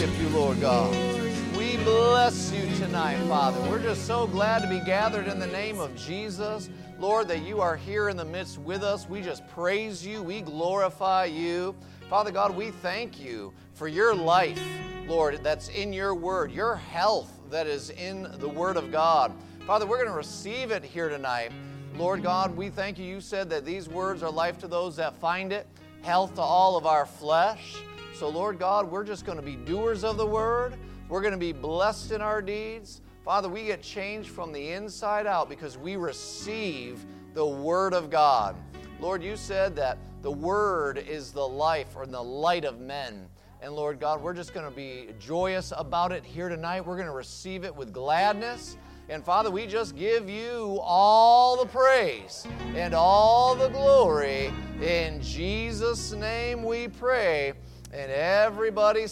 worship you, Lord God. We bless you tonight, Father. We're just so glad to be gathered in the name of Jesus. Lord, that you are here in the midst with us. We just praise you. We glorify you. Father God, we thank you for your life, Lord, that's in your word, your health that is in the word of God. Father, we're going to receive it here tonight. Lord God, we thank you. You said that these words are life to those that find it, health to all of our flesh. So, Lord God, we're just going to be doers of the word. We're going to be blessed in our deeds. Father, we get changed from the inside out because we receive the word of God. Lord, you said that the word is the life or the light of men. And Lord God, we're just going to be joyous about it here tonight. We're going to receive it with gladness. And Father, we just give you all the praise and all the glory. In Jesus' name we pray. And everybody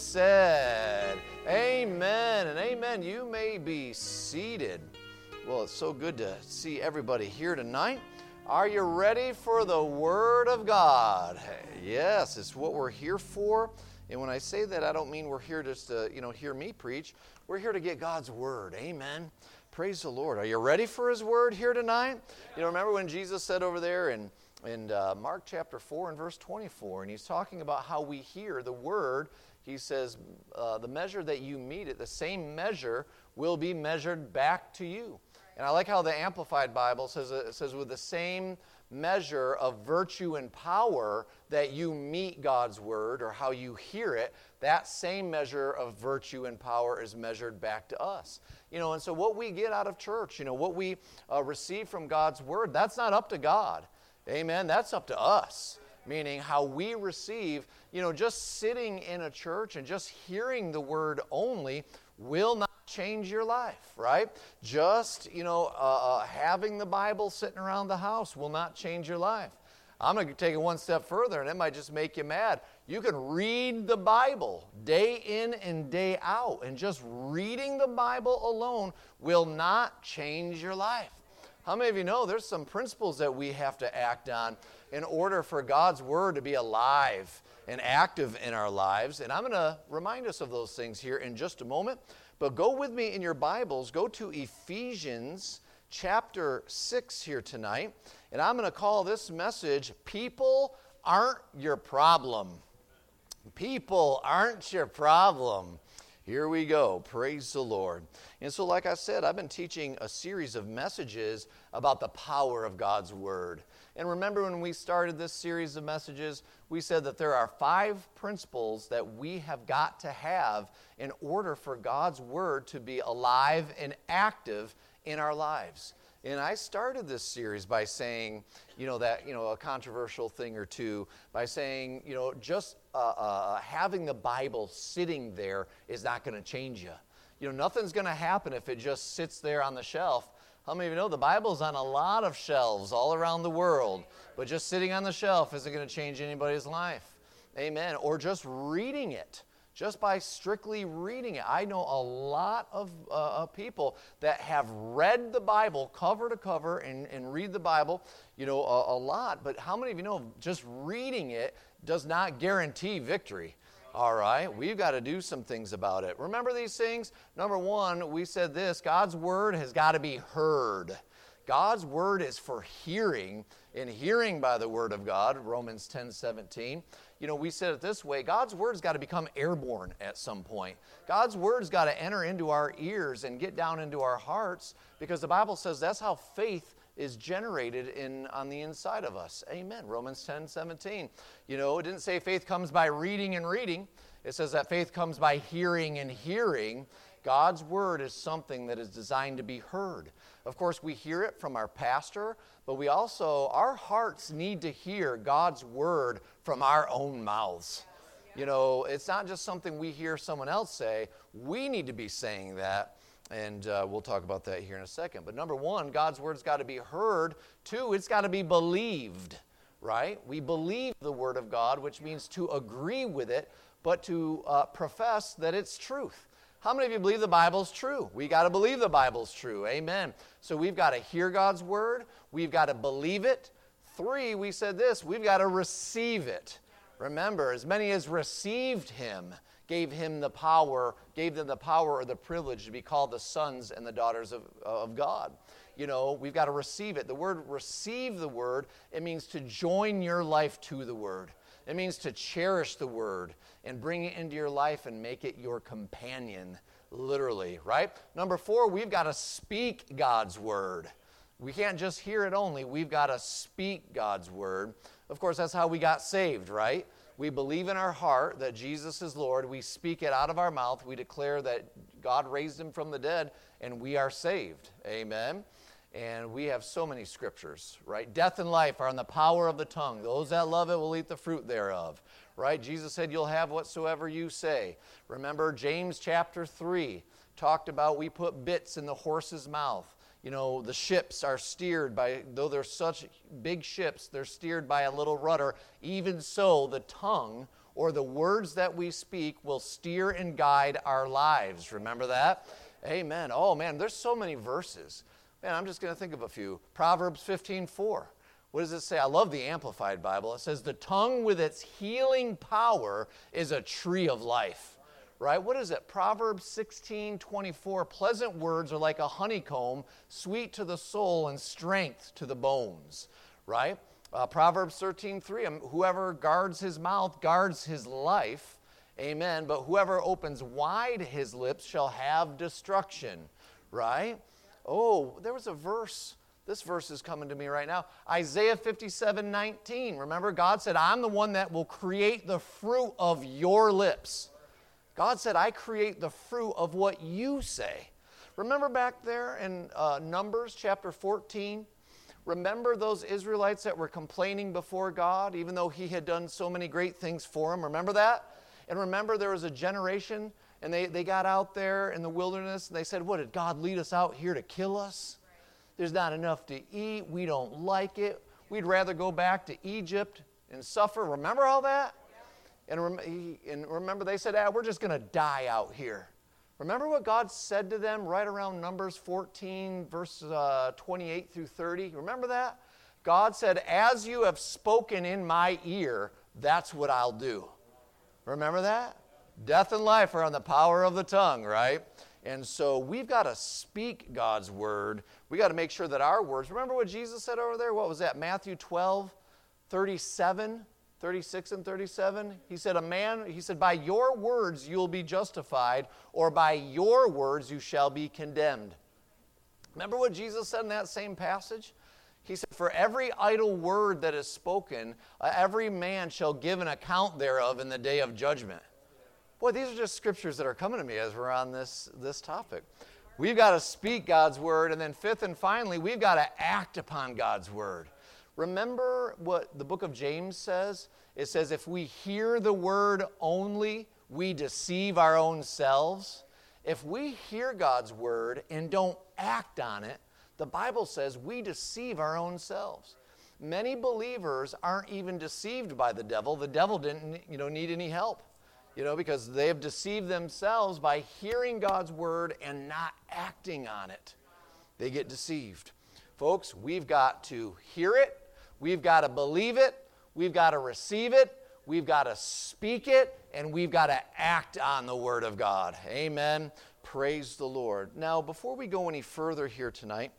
said, amen and amen. You may be seated. Well, it's so good to see everybody here tonight. Are you ready for the Word of God? Yes, it's what we're here for. And when I say that, I don't mean we're here just to, hear me preach. We're here to get God's Word. Amen. Praise the Lord. Are you ready for His Word here tonight? Remember when Jesus said over there in Mark chapter 4 and verse 24, and He's talking about how we hear the Word. He says, the measure that you meet it, the same measure will be measured back to you. And I like how the Amplified Bible says, it says with the same measure of virtue and power that you meet God's Word or how you hear it, that same measure of virtue and power is measured back to us. And so what we get out of church, what we receive from God's Word, that's not up to God. Amen. That's up to us. Meaning how we receive, just sitting in a church and just hearing the Word only will not change your life, right? Just, having the Bible sitting around the house will not change your life. I'm going to take it one step further, and it might just make you mad. You can read the Bible day in and day out, and just reading the Bible alone will not change your life. How many of you know there's some principles that we have to act on in order for God's Word to be alive and active in our lives? And I'm going to remind us of those things here in just a moment. But go with me in your Bibles. Go to Ephesians chapter 6 here tonight. And I'm going to call this message, People Aren't Your Problem. People aren't your problem. Here we go. Praise the Lord. And so like I said, I've been teaching a series of messages about the power of God's Word. And remember when we started this series of messages, we said that there are 5 principles that we have got to have in order for God's Word to be alive and active in our lives. And I started this series by saying, a controversial thing or two, by saying, just having the Bible sitting there is not going to change you. Nothing's going to happen if it just sits there on the shelf. How many of you know the Bible's on a lot of shelves all around the world, but just sitting on the shelf isn't going to change anybody's life. Amen. Or just reading it. Just by strictly reading it. I know a lot of people that have read the Bible cover to cover and read the Bible, a lot. But how many of you know just reading it does not guarantee victory? All right, we've got to do some things about it. Remember these things? Number 1, we said this, God's Word has got to be heard. God's Word is for hearing, and hearing by the Word of God, Romans 10:17. We said it this way, God's Word's got to become airborne at some point. God's Word's got to enter into our ears and get down into our hearts, because the Bible says that's how faith is generated on the inside of us. Amen. Romans 10:17. It didn't say faith comes by reading and reading. It says that faith comes by hearing and hearing. God's Word is something that is designed to be heard. Of course, we hear it from our pastor, but our hearts need to hear God's Word from our own mouths. It's not just something we hear someone else say. We need to be saying that. And we'll talk about that here in a second. But number 1, God's Word's got to be heard. 2, it's got to be believed, right? We believe the Word of God, which means to agree with it, but to profess that it's truth. How many of you believe the Bible's true? We got to believe the Bible's true. Amen. So we've got to hear God's Word. We've got to believe it. 3, we said this, we've got to receive it. Remember, as many as received him, gave them the power or the privilege to be called the sons and the daughters of God. You know, we've got to receive it. The word receive the word, it means to join your life to the word. It means to cherish the word and bring it into your life and make it your companion, literally, right? Number 4, we've got to speak God's word. We can't just hear it only. We've got to speak God's word. Of course, that's how we got saved, right? We believe in our heart that Jesus is Lord. We speak it out of our mouth. We declare that God raised him from the dead, and we are saved. Amen. And we have so many scriptures, right? Death and life are in the power of the tongue. Those that love it will eat the fruit thereof, right? Jesus said, you'll have whatsoever you say. Remember, James chapter 3 talked about we put bits in the horse's mouth. You know, the ships are steered by, though they're such big ships, they're steered by a little rudder. Even so, the tongue or the words that we speak will steer and guide our lives. Remember that? Amen. Oh, man, there's so many verses. Man, I'm just going to think of a few. Proverbs 15:4. What does it say? I love the Amplified Bible. It says, the tongue with its healing power is a tree of life. Right? What is it? Proverbs 16:24. Pleasant words are like a honeycomb, sweet to the soul and strength to the bones. Right? Proverbs 13:3. Whoever guards his mouth guards his life. Amen. But whoever opens wide his lips shall have destruction. Right? Oh, there was a verse. This verse is coming to me right now. Isaiah 57:19. Remember, God said, I'm the one that will create the fruit of your lips. God said, I create the fruit of what you say. Remember back there in Numbers chapter 14? Remember those Israelites that were complaining before God, even though he had done so many great things for them? Remember that? And remember there was a generation, and they got out there in the wilderness, and they said, what, did God lead us out here to kill us? There's not enough to eat. We don't like it. We'd rather go back to Egypt and suffer. Remember all that? And remember they said, we're just going to die out here. Remember what God said to them right around Numbers 14, verses 28 through 30? Remember that? God said, as you have spoken in my ear, that's what I'll do. Remember that? Death and life are on the power of the tongue, right? And so we've got to speak God's word. We got to make sure that our words, remember what Jesus said over there? What was that? Matthew 12:37, 36 and 37. He said, by your words you'll be justified, or by your words you shall be condemned. Remember what Jesus said in that same passage? He said, for every idle word that is spoken, every man shall give an account thereof in the day of judgment. Boy, these are just scriptures that are coming to me as we're on this topic. We've got to speak God's word, and then fifth and finally, we've got to act upon God's word. Remember what the book of James says? It says, if we hear the word only, we deceive our own selves. If we hear God's word and don't act on it, the Bible says we deceive our own selves. Many believers aren't even deceived by the devil. The devil didn't, need any help. Because they have deceived themselves by hearing God's word and not acting on it. They get deceived. Folks, we've got to hear it. We've got to believe it. We've got to receive it. We've got to speak it. And we've got to act on the word of God. Amen. Praise the Lord. Now, before we go any further here tonight,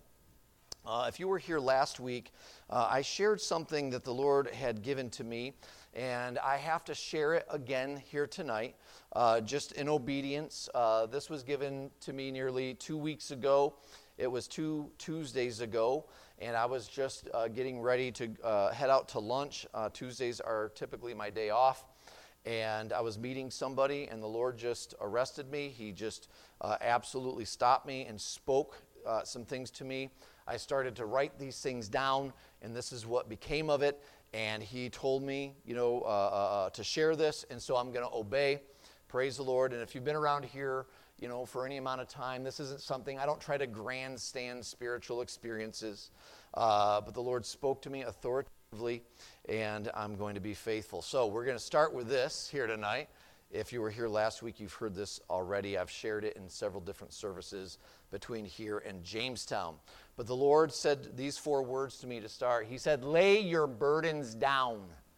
if you were here last week, I shared something that the Lord had given to me. And I have to share it again here tonight, just in obedience. This was given to me nearly 2 weeks ago. It was 2 Tuesdays ago, and I was just getting ready to head out to lunch. Tuesdays are typically my day off, and I was meeting somebody, and the Lord just arrested me. He just absolutely stopped me and spoke some things to me. I started to write these things down, and this is what became of it. And he told me, to share this, and so I'm going to obey. Praise the Lord. And if you've been around here, for any amount of time, this isn't something, I don't try to grandstand spiritual experiences, but the Lord spoke to me authoritatively, and I'm going to be faithful. So we're going to start with this here tonight. If you were here last week, you've heard this already. I've shared it in several different services between here and Jamestown. But the Lord said these 4 words to me to start. He said, lay your burdens down.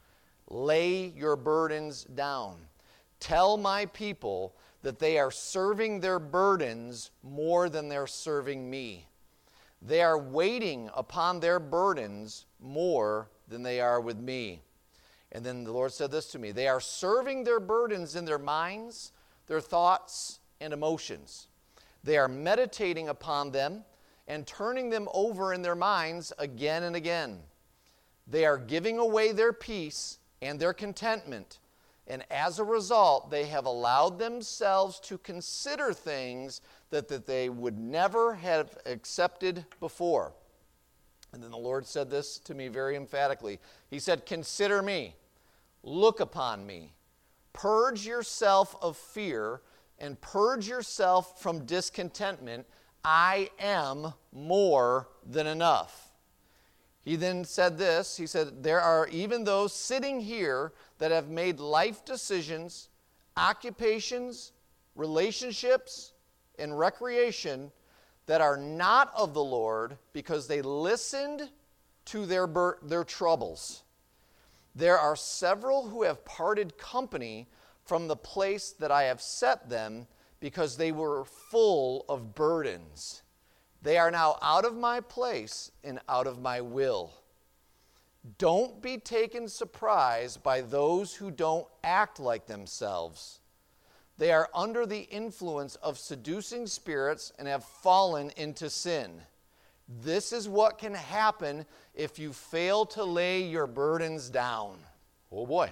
Lay your burdens down. Tell my people that they are serving their burdens more than they're serving me. They are waiting upon their burdens more than they are with me. And then the Lord said this to me. They are serving their burdens in their minds, their thoughts, and emotions. They are meditating upon them and turning them over in their minds again and again. They are giving away their peace and their contentment. And as a result, they have allowed themselves to consider things that they would never have accepted before. And then the Lord said this to me very emphatically. He said, consider me, look upon me, purge yourself of fear, and purge yourself from discontentment. I am more than enough. He then said this, he said, there are even those sitting here that have made life decisions, occupations, relationships, and recreation that are not of the Lord because they listened to their troubles. There are several who have parted company from the place that I have set them because they were full of burdens. They are now out of my place and out of my will. Don't be taken surprised by those who don't act like themselves. They are under the influence of seducing spirits and have fallen into sin. This is what can happen if you fail to lay your burdens down. Oh boy.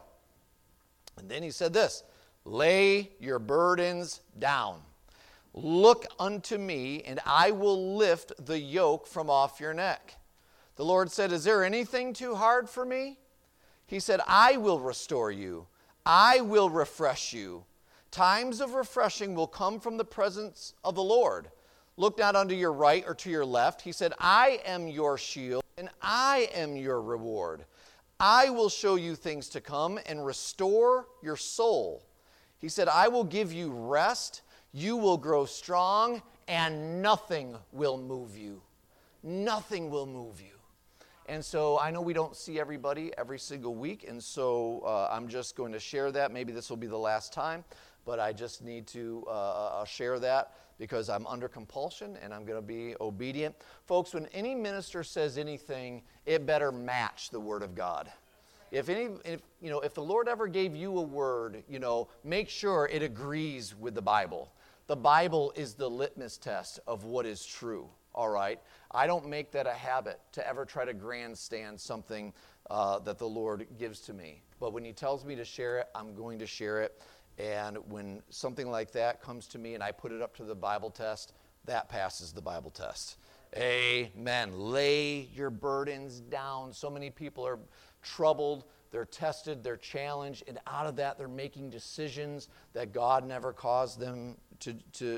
And then he said this, lay your burdens down. Look unto me, and I will lift the yoke from off your neck. The Lord said, is there anything too hard for me? He said, I will restore you. I will refresh you. Times of refreshing will come from the presence of the Lord. Look not unto your right or to your left. He said, I am your shield, and I am your reward. I will show you things to come and restore your soul. He said, I will give you rest. You will grow strong, and nothing will move you. Nothing will move you. And so I know we don't see everybody every single week, and so I'm just going to share that. Maybe this will be the last time, but I just need to share that because I'm under compulsion and I'm going to be obedient. Folks, when any minister says anything, it better match the Word of God. If the Lord ever gave you a word, make sure it agrees with the Bible. The Bible is the litmus test of what is true, all right? I don't make that a habit to ever try to grandstand something that the Lord gives to me. But when He tells me to share it, I'm going to share it. And when something like that comes to me and I put it up to the Bible test, that passes the Bible test. Amen. Lay your burdens down. So many people are troubled, they're tested, they're challenged, and out of that they're making decisions that God never caused them to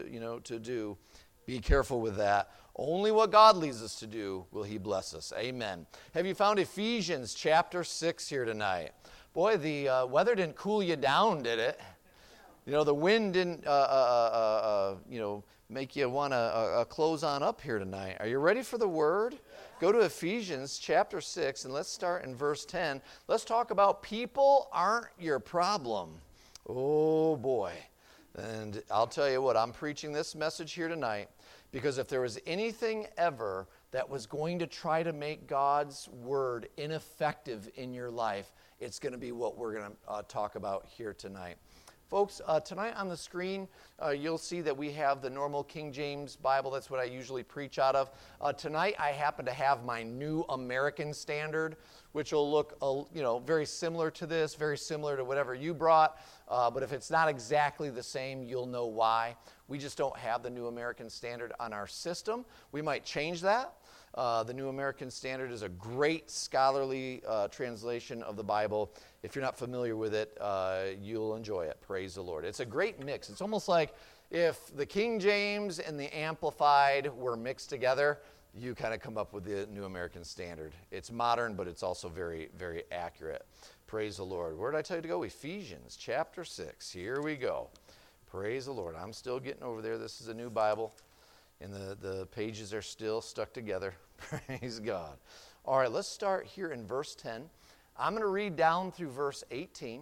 do. Be careful with that. Only what God leads us to do will He bless us. Amen. Have you found Ephesians chapter 6 here tonight? Boy, the weather didn't cool you down, did it? The wind didn't make you want to close on up here tonight. Are you ready for the Word? Go to Ephesians chapter 6, and let's start in verse 10. Let's talk about people aren't your problem. Oh, boy. And I'll tell you what, I'm preaching this message here tonight because if there was anything ever that was going to try to make God's Word ineffective in your life, it's going to be what we're going to talk about here tonight. Folks, tonight on the screen, you'll see that we have the normal King James Bible. That's what I usually preach out of. Tonight, I happen to have my New American Standard, which will look, very similar to this, very similar to whatever you brought. But if it's not exactly the same, you'll know why. We just don't have the New American Standard on our system. We might change that. The New American Standard is a great scholarly translation of the Bible. If you're not familiar with it, you'll enjoy it. Praise the Lord. It's a great mix. It's almost like if the King James and the Amplified were mixed together, you kind of come up with the New American Standard. It's modern, but it's also very, very accurate. Praise the Lord. Where did I tell you to go? Ephesians chapter 6. Here we go. Praise the Lord. I'm still getting over there. This is a new Bible. And the pages are still stuck together. Praise God. All right, let's start here in verse 10. I'm going to read down through verse 18,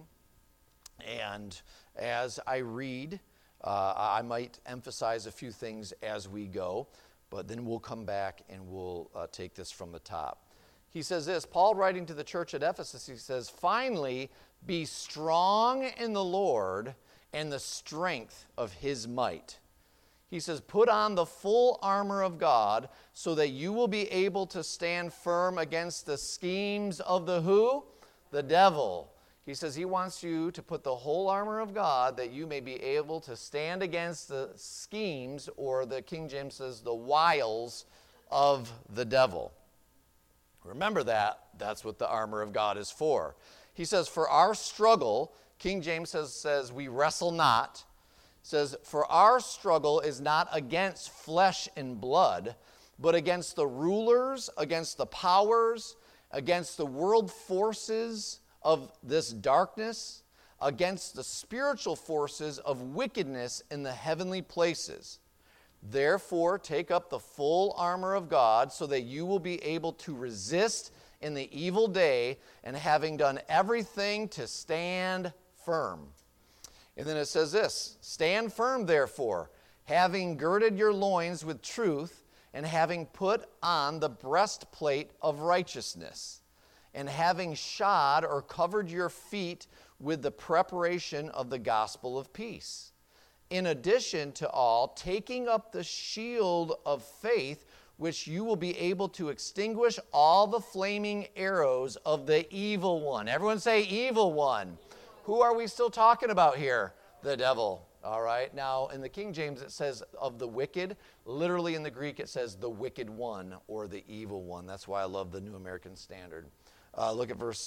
and as I read, I might emphasize a few things as we go, but then we'll come back and we'll take this from the top. He says this, Paul writing to the church at Ephesus, he says, "Finally, be strong in the Lord and the strength of his might." He says, "Put on the full armor of God so that you will be able to stand firm against the schemes of the who? The devil." He says he wants you to put the whole armor of God that you may be able to stand against the schemes, or the King James says the wiles of the devil. Remember that. That's what the armor of God is for. He says, "For our struggle," King James says we wrestle not. Says, "For our struggle is not against flesh and blood, but against the rulers, against the powers, against the world forces of this darkness, against the spiritual forces of wickedness in the heavenly places. Therefore, take up the full armor of God so that you will be able to resist in the evil day, and having done everything to stand firm." And then it says this, "Stand firm, therefore, having girded your loins with truth, and having put on the breastplate of righteousness, and having shod or covered your feet with the preparation of the gospel of peace. In addition to all, taking up the shield of faith, which you will be able to extinguish all the flaming arrows of the evil one." Everyone say evil one. Who are we still talking about here? The devil. All right. Now, in the King James, it says of the wicked. Literally in the Greek, it says the wicked one or the evil one. That's why I love the New American Standard. Look at verse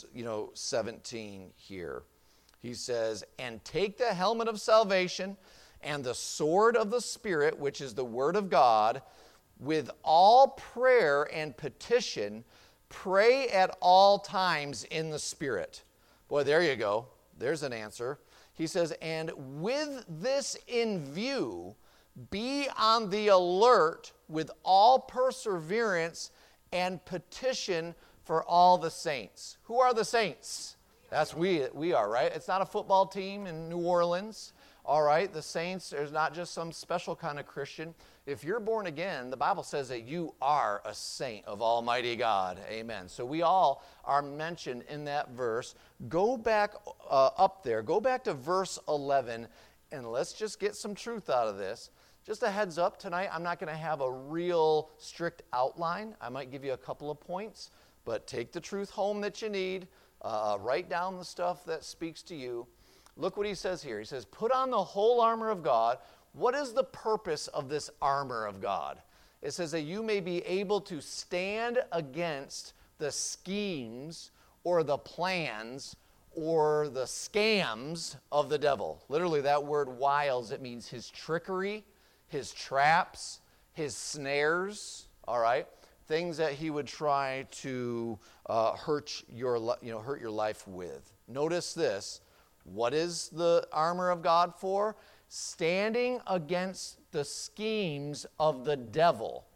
17 here. He says, "And take the helmet of salvation and the sword of the Spirit, which is the word of God, with all prayer and petition, pray at all times in the Spirit." Boy, there you go. There's an answer. He says, "And with this in view, be on the alert with all perseverance and petition for all the saints." Who are the saints? That's we are, right? It's not a football team in New Orleans. All right, the saints, there's not just some special kind of Christian. If you're born again, the Bible says that you are a saint of Almighty God. Amen. So we all are mentioned in that verse. Go back up there. Go back to verse 11, and let's just get some truth out of this. Just a heads up, tonight I'm not going to have a real strict outline. I might give you a couple of points, but take the truth home that you need. Write down the stuff that speaks to you. Look what he says here. He says, "Put on the whole armor of God." What is the purpose of this armor of God? It says that you may be able to stand against the schemes or the plans or the scams of the devil. Literally, that word wiles, it means his trickery, his traps, his snares, all right? Things that he would try to hurt your life with. Notice this. What is the armor of God for? Standing against the schemes of the devil.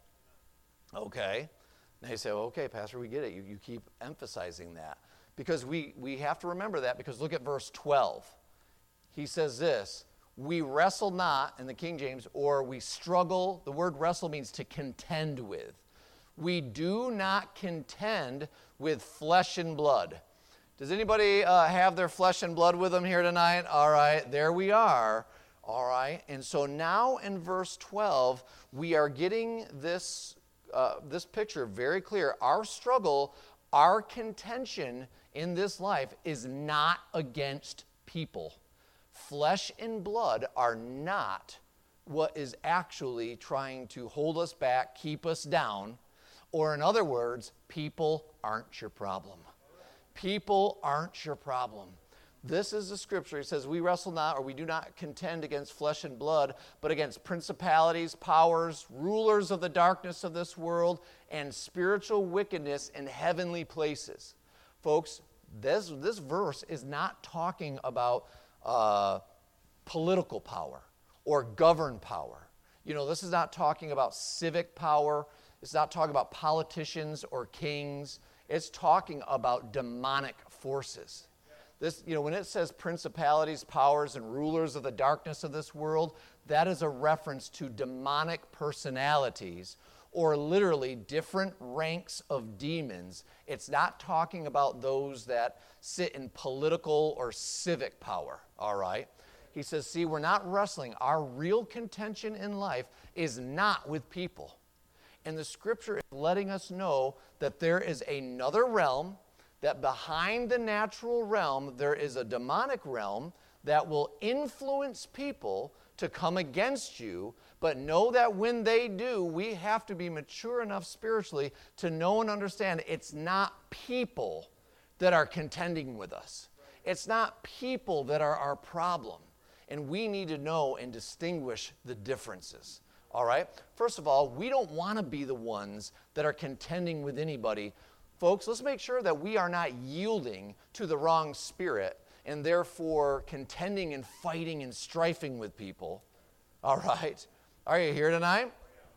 Okay. Now you say, well, okay, Pastor, we get it. You keep emphasizing that. Because we have to remember that, because look at verse 12. He says this, "We wrestle not," in the King James, or we struggle. The word wrestle means to contend with. "We do not contend with flesh and blood." Does anybody have their flesh and blood with them here tonight? All right, there we are. All right, and so now in verse 12, we are getting this picture very clear. Our struggle, our contention in this life is not against people. Flesh and blood are not what is actually trying to hold us back, keep us down, or in other words, people aren't your problem. People aren't your problem. This is the scripture. It says, "We wrestle not," or "we do not contend against flesh and blood, but against principalities, powers, rulers of the darkness of this world, and spiritual wickedness in heavenly places." Folks, this verse is not talking about political power or governed power. This is not talking about civic power. It's not talking about politicians or kings. It's talking about demonic forces. This, when it says principalities, powers, and rulers of the darkness of this world, that is a reference to demonic personalities, or literally different ranks of demons. It's not talking about those that sit in political or civic power, all right? He says, see, we're not wrestling. Our real contention in life is not with people. And the scripture is letting us know that there is another realm, that behind the natural realm, there is a demonic realm that will influence people to come against you, but know that when they do, we have to be mature enough spiritually to know and understand it's not people that are contending with us. It's not people that are our problem. And we need to know and distinguish the differences. All right? First of all, we don't want to be the ones that are contending with anybody. Folks, let's make sure that we are not yielding to the wrong spirit and therefore contending and fighting and strifing with people. All right? Are you here tonight?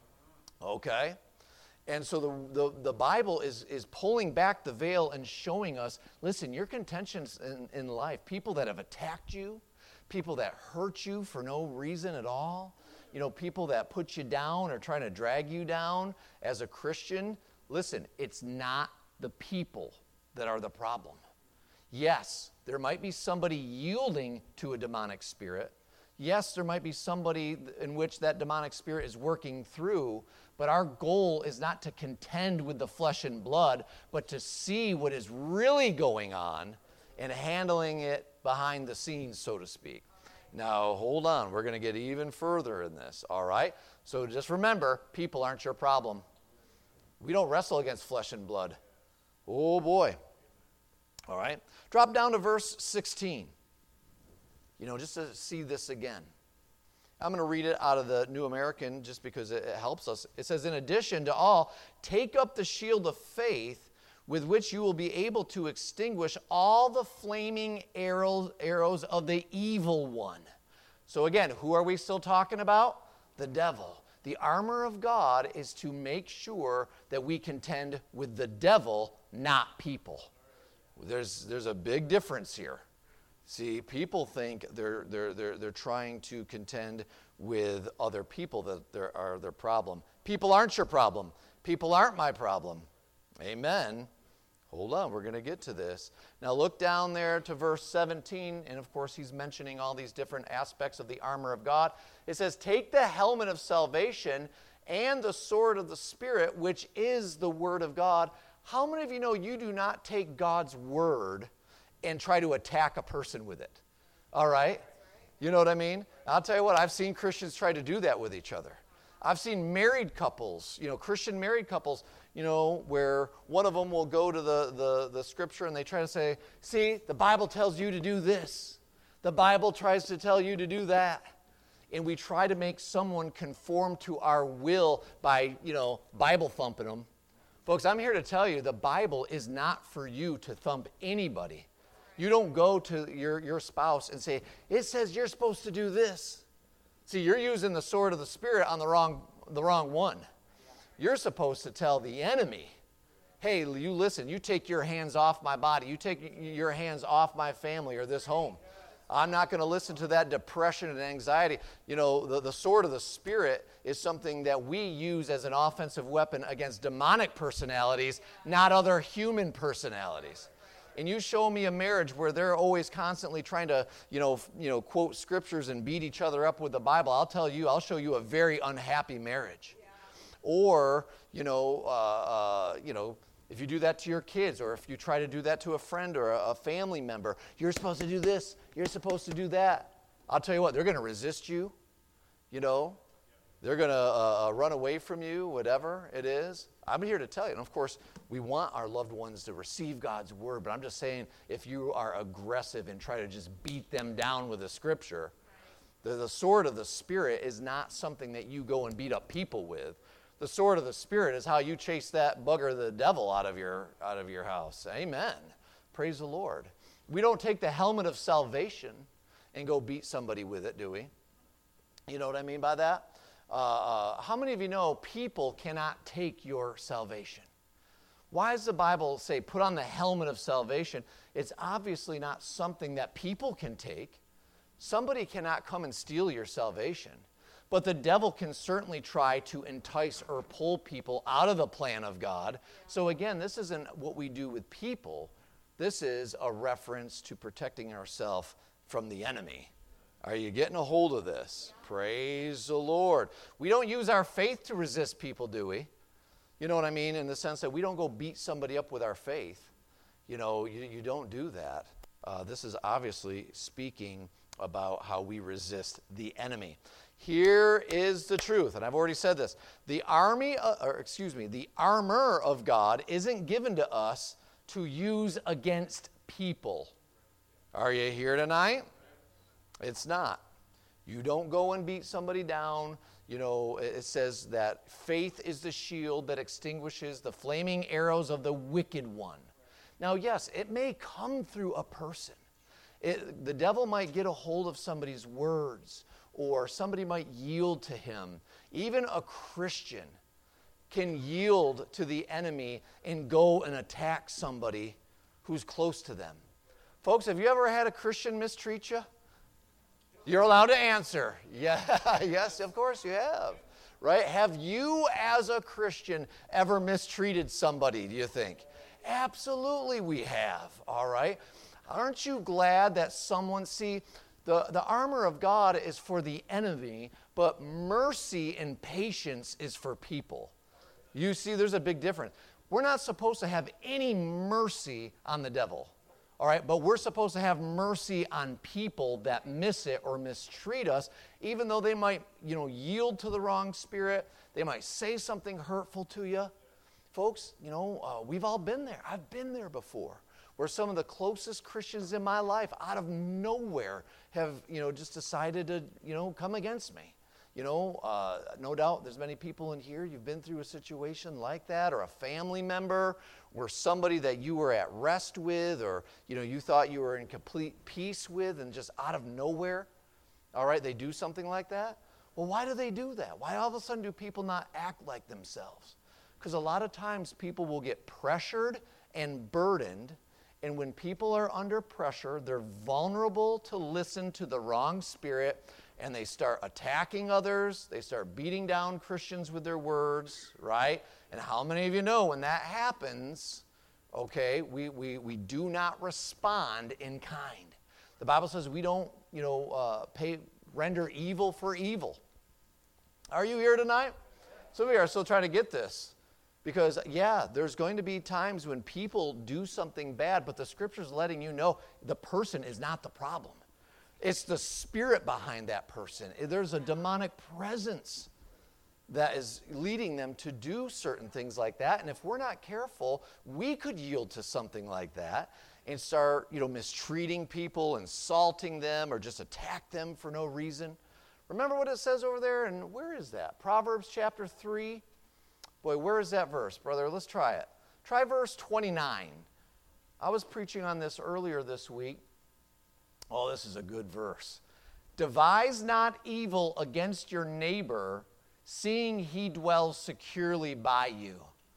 Okay. And so the Bible is pulling back the veil and showing us, listen, your contentions in life, people that have attacked you, people that hurt you for no reason at all, people that put you down or trying to drag you down as a Christian, listen, it's not the people that are the problem. Yes, there might be somebody yielding to a demonic spirit. Yes, there might be somebody in which that demonic spirit is working through, but our goal is not to contend with the flesh and blood, but to see what is really going on and handling it behind the scenes, so to speak. Now, hold on. We're going to get even further in this, all right? So just remember, people aren't your problem. We don't wrestle against flesh and blood. Oh, boy. All right? Drop down to verse 16. Just to see this again. I'm going to read it out of the New American just because it helps us. It says, in addition to all, take up the shield of faith with which you will be able to extinguish all the flaming arrows of the evil one. So again, who are we still talking about? The devil. The armor of God is to make sure that we contend with the devil, not people. There's a big difference here. See, people think they're trying to contend with other people that are their problem. People aren't your problem. People aren't my problem. Amen. Hold on, we're going to get to this. Now look down there to verse 17, and of course he's mentioning all these different aspects of the armor of God. It says, take the helmet of salvation and the sword of the Spirit, which is the word of God. How many of you know you do not take God's word and try to attack a person with it? All right? You know what I mean? I'll tell you what, I've seen Christians try to do that with each other. I've seen married couples, Christian married couples, where one of them will go to the scripture and they try to say, see, the Bible tells you to do this. The Bible tries to tell you to do that. And we try to make someone conform to our will by, Bible thumping them. Folks, I'm here to tell you the Bible is not for you to thump anybody. You don't go to your spouse and say, it says you're supposed to do this. See, you're using the sword of the Spirit on the wrong one. You're supposed to tell the enemy, hey, you listen, you take your hands off my body. You take your hands off my family or this home. I'm not going to listen to that depression and anxiety. The sword of the Spirit is something that we use as an offensive weapon against demonic personalities, not other human personalities. And you show me a marriage where they're always constantly trying to, quote scriptures and beat each other up with the Bible, I'll show you a very unhappy marriage. Yeah. Or, if you do that to your kids, or if you try to do that to a friend or a family member, you're supposed to do this, you're supposed to do that. I'll tell you what, they're going to resist you, They're going to run away from you, whatever it is. I'm here to tell you. And of course, we want our loved ones to receive God's word. But I'm just saying, if you are aggressive and try to just beat them down with the scripture, the sword of the Spirit is not something that you go and beat up people with. The sword of the Spirit is how you chase that bugger, the devil, out of your house. Amen. Praise the Lord. We don't take the helmet of salvation and go beat somebody with it, do we? You know what I mean by that? How many of you know people cannot take your salvation? Why does the Bible say put on the helmet of salvation? It's obviously not something that people can take. Somebody cannot come and steal your salvation. But the devil can certainly try to entice or pull people out of the plan of God. So again, this isn't what we do with people. This is a reference to protecting ourselves from the enemy. Are you getting a hold of this? Praise the Lord. We don't use our faith to resist people, do we? You know what I mean? In the sense that we don't go beat somebody up with our faith. You know, you don't do that. This is obviously speaking about how we resist the enemy. Here is the truth, and I've already said this. The armor of God isn't given to us to use against people. Are you here tonight? It's not. You don't go and beat somebody down. You know, it says that faith is the shield that extinguishes the flaming arrows of the wicked one. Now, yes, it may come through a person. The devil might get a hold of somebody's words, or somebody might yield to him. Even a Christian can yield to the enemy and go and attack somebody who's close to them. Folks, have you ever had a Christian mistreat you? You're allowed to answer. Yeah, yes, of course you have. Right? Have you as a Christian ever mistreated somebody, do you think? Absolutely we have, all right? Aren't you glad that someone, the armor of God is for the enemy, but mercy and patience is for people. You see, there's a big difference. We're not supposed to have any mercy on the devil. All right, but we're supposed to have mercy on people that miss it or mistreat us, even though they might, yield to the wrong spirit. They might say something hurtful to you. Folks, we've all been there. I've been there before, where some of the closest Christians in my life, out of nowhere, have, just decided to, come against me. No doubt there's many people in here, you've been through a situation like that, or a family member, or somebody that you were at rest with, or, you thought you were in complete peace with, and just out of nowhere, all right, they do something like that. Well, why do they do that? Why all of a sudden do people not act like themselves? Because a lot of times people will get pressured and burdened, and when people are under pressure, they're vulnerable to listen to the wrong spirit, and they start attacking others. They start beating down Christians with their words, right? And how many of you know when that happens, okay, we do not respond in kind. The Bible says we don't, render evil for evil. Are you here tonight? Some of you are still trying to get this. Because, there's going to be times when people do something bad, but the Scripture's letting you know the person is not the problem. It's the spirit behind that person. There's a demonic presence that is leading them to do certain things like that. And if we're not careful, we could yield to something like that and start, mistreating people, insulting them, or just attack them for no reason. Remember what it says over there? And where is that? Proverbs chapter 3. Boy, where is that verse, brother? Let's try it. Try verse 29. I was preaching on this earlier this week. Oh, this is a good verse. Devise not evil against your neighbor, seeing he dwells securely by you.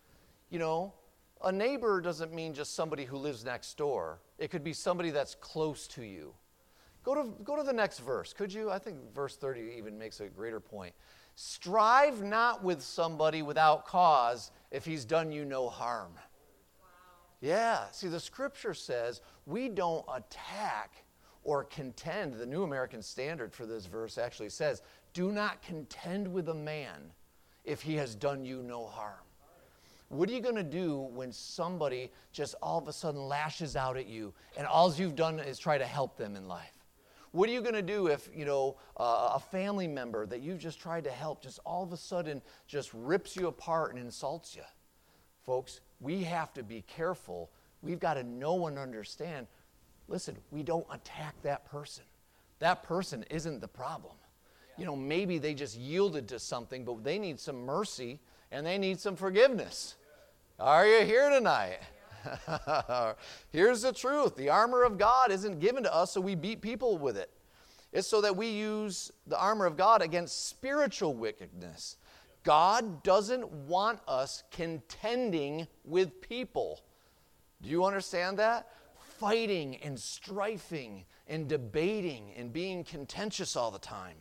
A neighbor doesn't mean just somebody who lives next door. It could be somebody that's close to you. Go to the next verse, could you? I think verse 30 even makes a greater point. Strive not with somebody without cause if he's done you no harm. Wow. Yeah, see, the Scripture says we don't attack or contend. The New American Standard for this verse actually says, do not contend with a man if he has done you no harm. What are you going to do when somebody just all of a sudden lashes out at you and all you've done is try to help them in life? What are you going to do if, a family member that you've just tried to help just all of a sudden just rips you apart and insults you? Folks, we have to be careful. We've got to know and understand. Listen, we don't attack that person. That person isn't the problem. Maybe they just yielded to something, but they need some mercy and they need some forgiveness. Are you here tonight? Here's the truth. The armor of God isn't given to us so we beat people with it. It's so that we use the armor of God against spiritual wickedness. God doesn't want us contending with people. Do you understand that? Fighting and strifing and debating and being contentious all the time.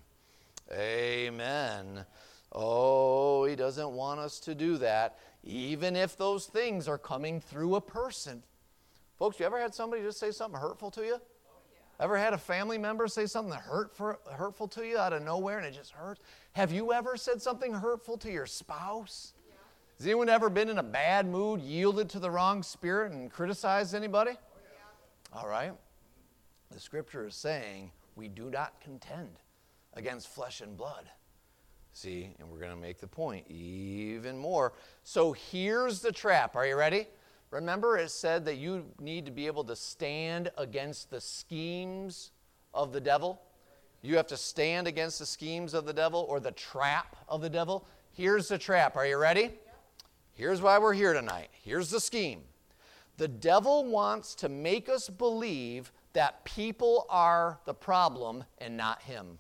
Amen. Oh, he doesn't want us to do that, even if those things are coming through a person. Folks, you ever had somebody just say something hurtful to you? Ever had a family member say something hurtful to you out of nowhere and it just hurts? Have you ever said something hurtful to your spouse? Yeah. Has anyone ever been in a bad mood, yielded to the wrong spirit, and criticized anybody? Oh, yeah. All right. The scripture is saying we do not contend against flesh and blood. See, and we're going to make the point even more. So here's the trap. Are you ready? Remember, it said that you need to be able to stand against the schemes of the devil. You have to stand against the schemes of the devil or the trap of the devil. Here's the trap. Are you ready? Here's why we're here tonight. Here's the scheme. The devil wants to make us believe that people are the problem and not him.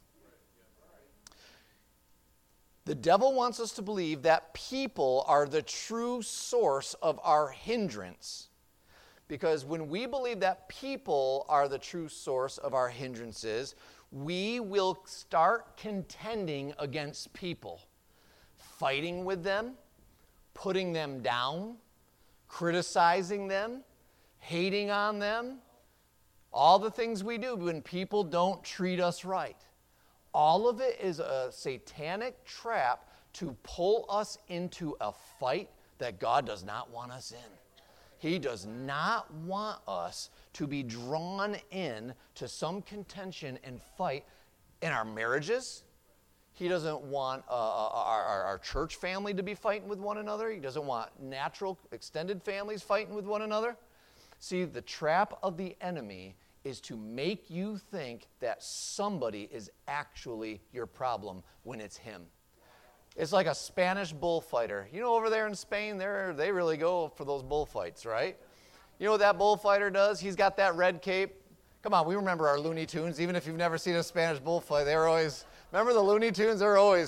The devil wants us to believe that people are the true source of our hindrance. Because when we believe that people are the true source of our hindrances, we will start contending against people, fighting with them, putting them down, criticizing them, hating on them, all the things we do when people don't treat us right. All of it is a satanic trap to pull us into a fight that God does not want us in. He does not want us to be drawn in to some contention and fight in our marriages. He doesn't want our church family to be fighting with one another. He doesn't want natural extended families fighting with one another. See, the trap of the enemy is to make you think that somebody is actually your problem when it's him. It's like a Spanish bullfighter. You know, over there in Spain, they really go for those bullfights, right? You know what that bullfighter does? He's got that red cape. Come on, we remember our Looney Tunes. Even if you've never seen a Spanish bullfight, they were always, remember the Looney Tunes? They're always,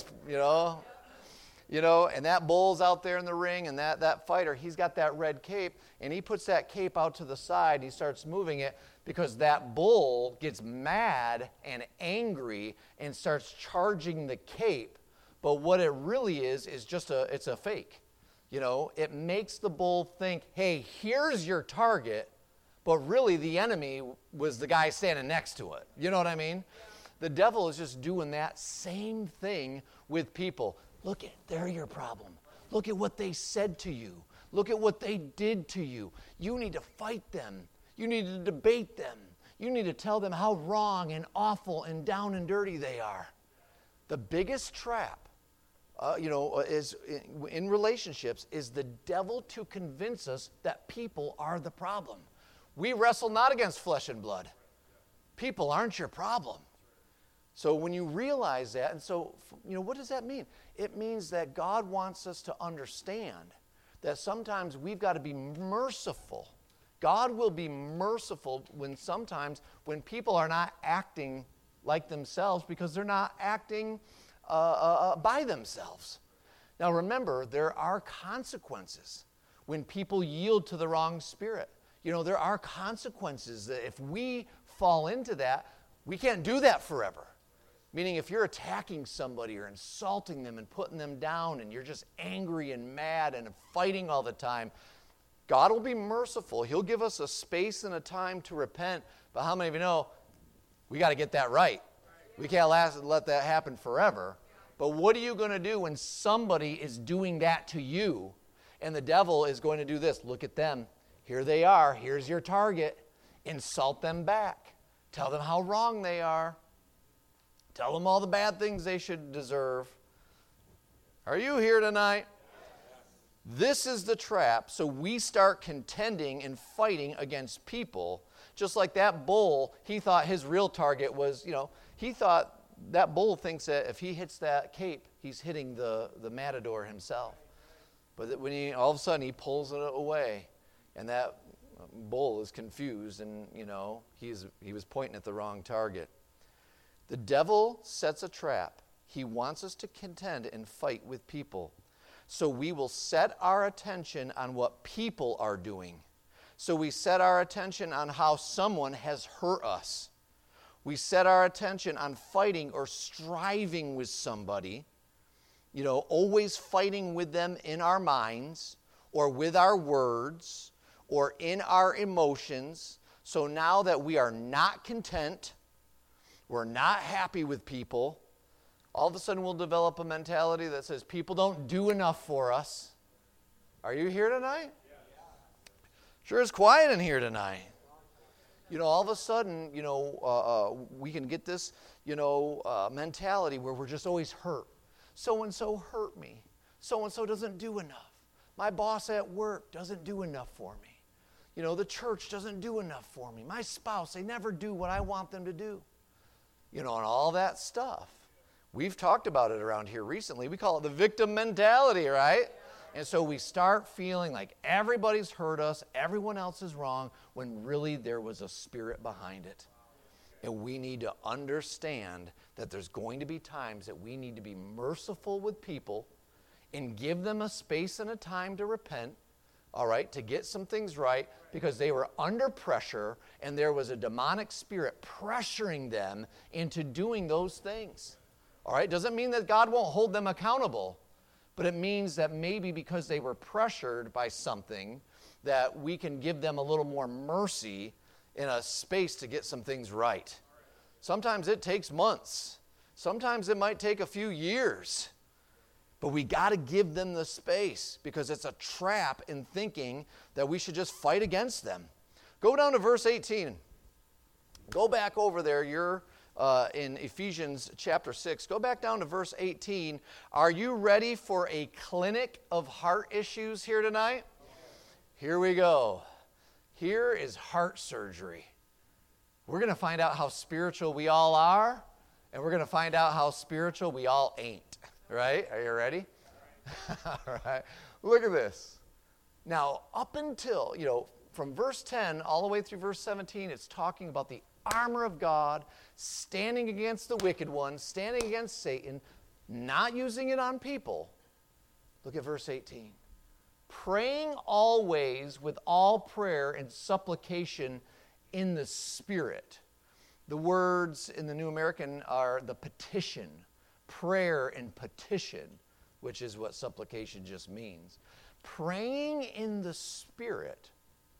and that bull's out there in the ring, and that fighter, he's got that red cape, and he puts that cape out to the side, and he starts moving it, because that bull gets mad and angry and starts charging the cape. But what it really is just it's a fake. It makes the bull think, hey, here's your target, but really the enemy was the guy standing next to it. You know what I mean? The devil is just doing that same thing with people. Look, they're your problem. Look at what they said to you. Look at what they did to you. You need to fight them. You need to debate them. You need to tell them how wrong and awful and down and dirty they are. The biggest trap, is in relationships is the devil to convince us that people are the problem. We wrestle not against flesh and blood. People aren't your problem. So when you realize that, and so, what does that mean? It means that God wants us to understand that sometimes we've got to be merciful. God will be merciful sometimes when people are not acting like themselves because they're not acting by themselves. Now remember, there are consequences when people yield to the wrong spirit. There are consequences that if we fall into that, we can't do that forever. Meaning if you're attacking somebody or insulting them and putting them down and you're just angry and mad and fighting all the time, God will be merciful. He'll give us a space and a time to repent. But how many of you know we got to get that right? We can't let that happen forever. But what are you going to do when somebody is doing that to you and the devil is going to do this? Look at them. Here they are. Here's your target. Insult them back. Tell them how wrong they are. Tell them all the bad things they should deserve. Are you here tonight? This is the trap. So we start contending and fighting against people. Just like that bull, he thought his real target was, he thought that bull thinks that if he hits that cape, he's hitting the matador himself. But when all of a sudden he pulls it away, and that bull is confused, and he was pointing at the wrong target. The devil sets a trap He wants us to contend and fight with people. So we will set our attention on what people are doing. So we set our attention on how someone has hurt us. We set our attention on fighting or striving with somebody, always fighting with them in our minds or with our words or in our emotions. So now that we are not content, we're not happy with people, all of a sudden we'll develop a mentality that says people don't do enough for us. Are you here tonight? Sure is quiet in here tonight. All of a sudden, we can get this, mentality where we're just always hurt. So-and-so hurt me. So-and-so doesn't do enough. My boss at work doesn't do enough for me. The church doesn't do enough for me. My spouse, they never do what I want them to do. And all that stuff. We've talked about it around here recently. We call it the victim mentality, right? And so we start feeling like everybody's hurt us, everyone else is wrong, when really there was a spirit behind it. And we need to understand that there's going to be times that we need to be merciful with people and give them a space and a time to repent, all right, to get some things right, because they were under pressure and there was a demonic spirit pressuring them into doing those things. All right, doesn't mean that God won't hold them accountable, but it means that maybe because they were pressured by something, that we can give them a little more mercy in a space to get some things right. Sometimes it takes months. Sometimes it might take a few years. But we got to give them the space, because it's a trap in thinking that we should just fight against them. Go down to verse 18. Go back over there. You're in Ephesians chapter 6. Go back down to verse 18. Are you ready for a clinic of heart issues here tonight? Here we go. Here is heart surgery. We're going to find out how spiritual we all are, and we're going to find out how spiritual we all ain't. Right? Are you ready? All right. Look at this. Now, up until, from verse 10 all the way through verse 17, it's talking about the armor of God, standing against the wicked one, standing against Satan, not using it on people. Look at verse 18. Praying always with all prayer and supplication in the Spirit. The words in the New American are the petition. Prayer and petition, which is what supplication just means. Praying in the Spirit,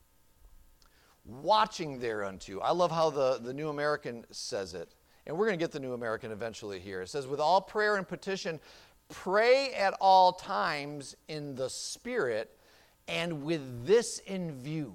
watching thereunto. I love how the New American says it. And we're going to get the New American eventually here. It says, with all prayer and petition, pray at all times in the Spirit, and with this in view.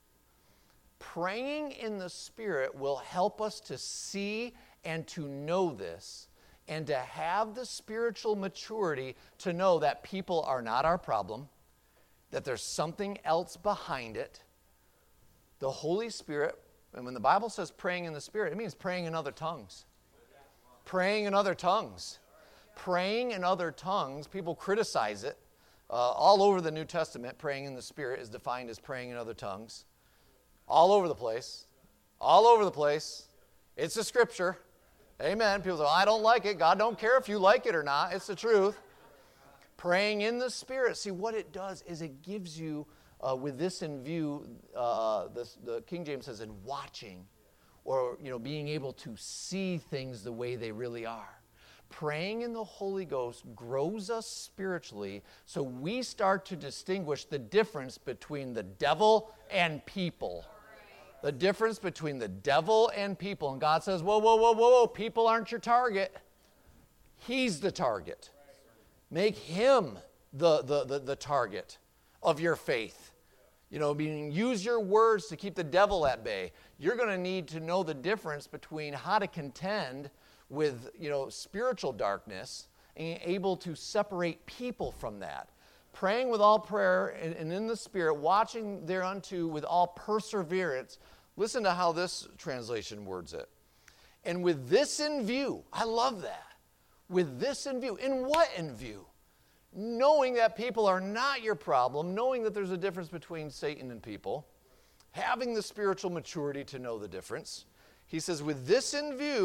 Praying in the Spirit will help us to see and to know this, and to have the spiritual maturity to know that people are not our problem, that there's something else behind it. The Holy Spirit, and when the Bible says praying in the Spirit, it means praying in other tongues. Praying in other tongues. Praying in other tongues, people criticize it. All over the New Testament, praying in the Spirit is defined as praying in other tongues. All over the place. All over the place. It's the Scripture. Amen. People say, well, I don't like it. God don't care if you like it or not. It's the truth. Praying in the Spirit. See, what it does is it gives you, with this in view, the King James says, in watching, or being able to see things the way they really are. Praying in the Holy Ghost grows us spiritually, so we start to distinguish the difference between the devil and people. The difference between the devil and people. And God says, whoa, whoa, whoa, whoa, people aren't your target. He's the target. Make him the target of your faith. Use your words to keep the devil at bay. You're going to need to know the difference between how to contend with, spiritual darkness and able to separate people from that. Praying with all prayer and in the Spirit, watching thereunto with all perseverance. Listen to how this translation words it. And with this in view, I love that. With this in view. In what in view? Knowing that people are not your problem, knowing that there's a difference between Satan and people, having the spiritual maturity to know the difference. He says, with this in view,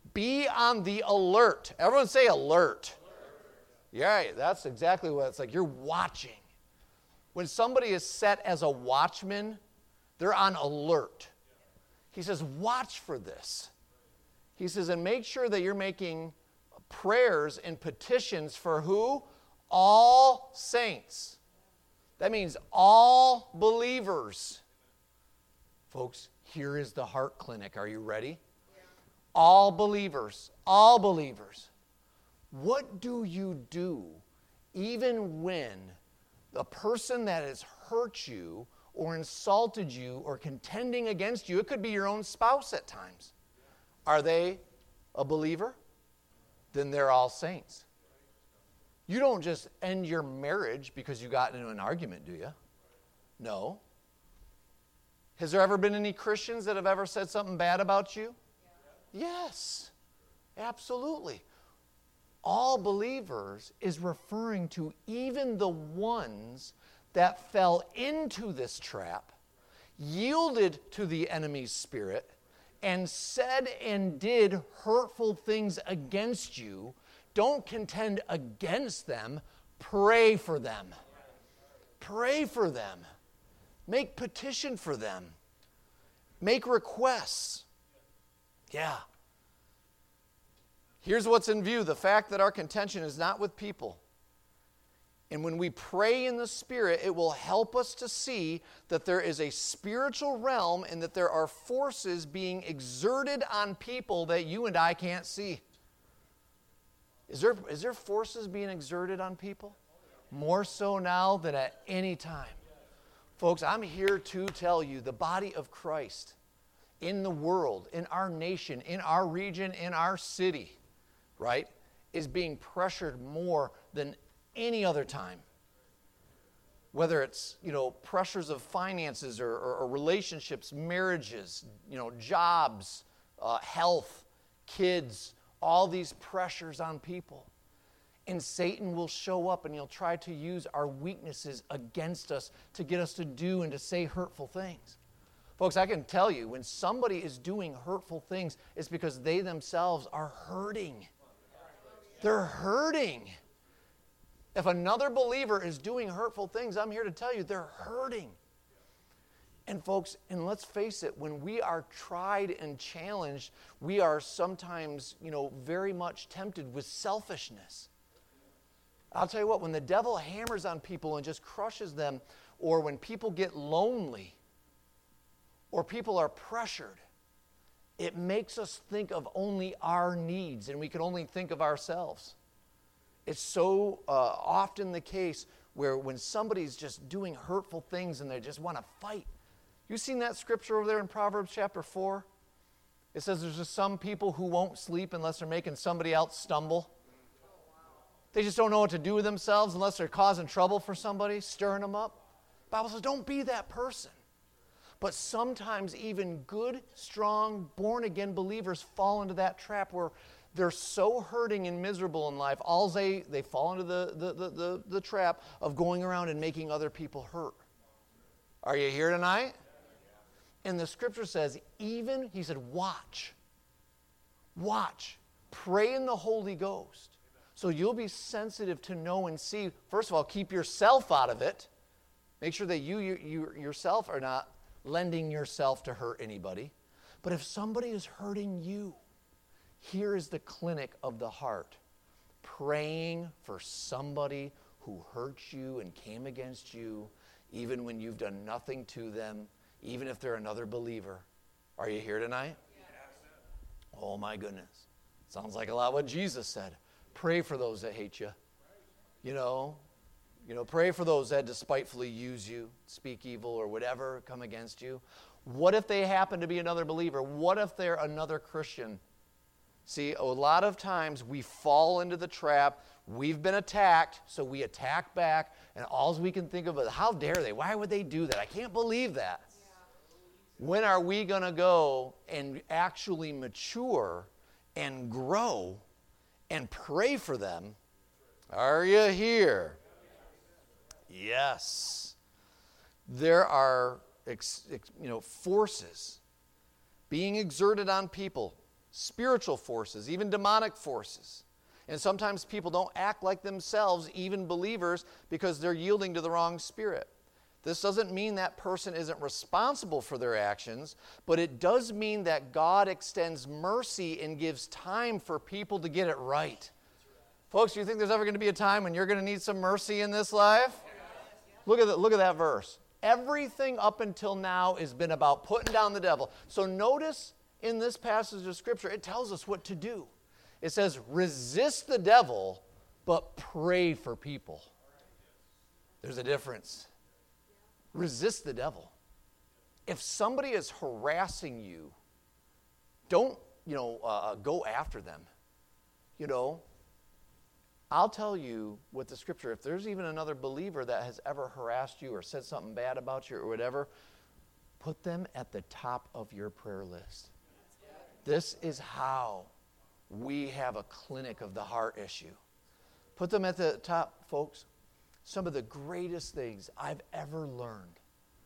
Be on the alert. Everyone say alert. Yeah, that's exactly what it's like. You're watching. When somebody is set as a watchman, they're on alert. He says, watch for this. He says, and make sure that you're making prayers and petitions for who? All saints. That means all believers. Folks, here is the heart clinic. Are you ready? Yeah. All believers. All believers. What do you do even when the person that has hurt you or insulted you or contending against you, it could be your own spouse at times. Are they a believer? Then they're all saints. You don't just end your marriage because you got into an argument, do you? No. Has there ever been any Christians that have ever said something bad about you? Yes, absolutely. All believers is referring to even the ones that fell into this trap, yielded to the enemy's spirit, and said and did hurtful things against you. Don't contend against them. Pray for them. Pray for them. Make petition for them. Make requests. Yeah. Here's what's in view. The fact that our contention is not with people. And when we pray in the Spirit, it will help us to see that there is a spiritual realm and that there are forces being exerted on people that you and I can't see. Is there forces being exerted on people? More so now than at any time. Folks, I'm here to tell you the body of Christ in the world, in our nation, in our region, in our city, right, is being pressured more than any other time. Whether it's, pressures of finances or relationships, marriages, jobs, health, kids, all these pressures on people. And Satan will show up and he'll try to use our weaknesses against us to get us to do and to say hurtful things. Folks, I can tell you, when somebody is doing hurtful things, it's because they themselves are hurting. They're hurting. If another believer is doing hurtful things, I'm here to tell you, they're hurting. And folks, and let's face it, when we are tried and challenged, we are sometimes, very much tempted with selfishness. I'll tell you what, when the devil hammers on people and just crushes them, or when people get lonely, or people are pressured, it makes us think of only our needs, and we can only think of ourselves. It's so often the case where when somebody's just doing hurtful things and they just want to fight. You seen that scripture over there in Proverbs chapter 4? It says there's just some people who won't sleep unless they're making somebody else stumble. They just don't know what to do with themselves unless they're causing trouble for somebody, stirring them up. The Bible says don't be that person. But sometimes even good, strong, born-again believers fall into that trap where they're so hurting and miserable in life, they fall into the trap of going around and making other people hurt. Are you here tonight? And the scripture says, he said, watch. Watch. Pray in the Holy Ghost. So you'll be sensitive to know and see. First of all, keep yourself out of it. Make sure that you yourself are not lending yourself to hurt anybody. But if somebody is hurting you, here is the clinic of the heart. Praying for somebody who hurt you and came against you, even when you've done nothing to them, even if they're another believer. Are you here tonight? Yeah. Oh my goodness. Sounds like a lot what Jesus said. Pray for those that hate you. Pray for those that despitefully use you, speak evil or whatever, come against you. What if they happen to be another believer? What if they're another Christian? See, a lot of times we fall into the trap. We've been attacked, so we attack back, and all we can think of is, how dare they? Why would they do that? I can't believe that. When are we going to go and actually mature and grow and pray for them? Are you here? Yes. There are forces being exerted on people. spiritual forces, even demonic forces. And sometimes people don't act like themselves, even believers, because they're yielding to the wrong spirit. This doesn't mean that person isn't responsible for their actions, but it does mean that God extends mercy and gives time for people to get it right. Folks, do you think there's ever going to be a time when you're going to need some mercy in this life? Look at that verse. Everything up until now has been about putting down the devil. So notice in this passage of Scripture, it tells us what to do. It says, resist the devil, but pray for people. There's a difference. Resist the devil. If somebody is harassing you, don't, go after them. I'll tell you with the Scripture, if there's even another believer that has ever harassed you or said something bad about you or whatever, put them at the top of your prayer list. This is how we have a clinic of the heart issue. Put them at the top, folks. Some of the greatest things I've ever learned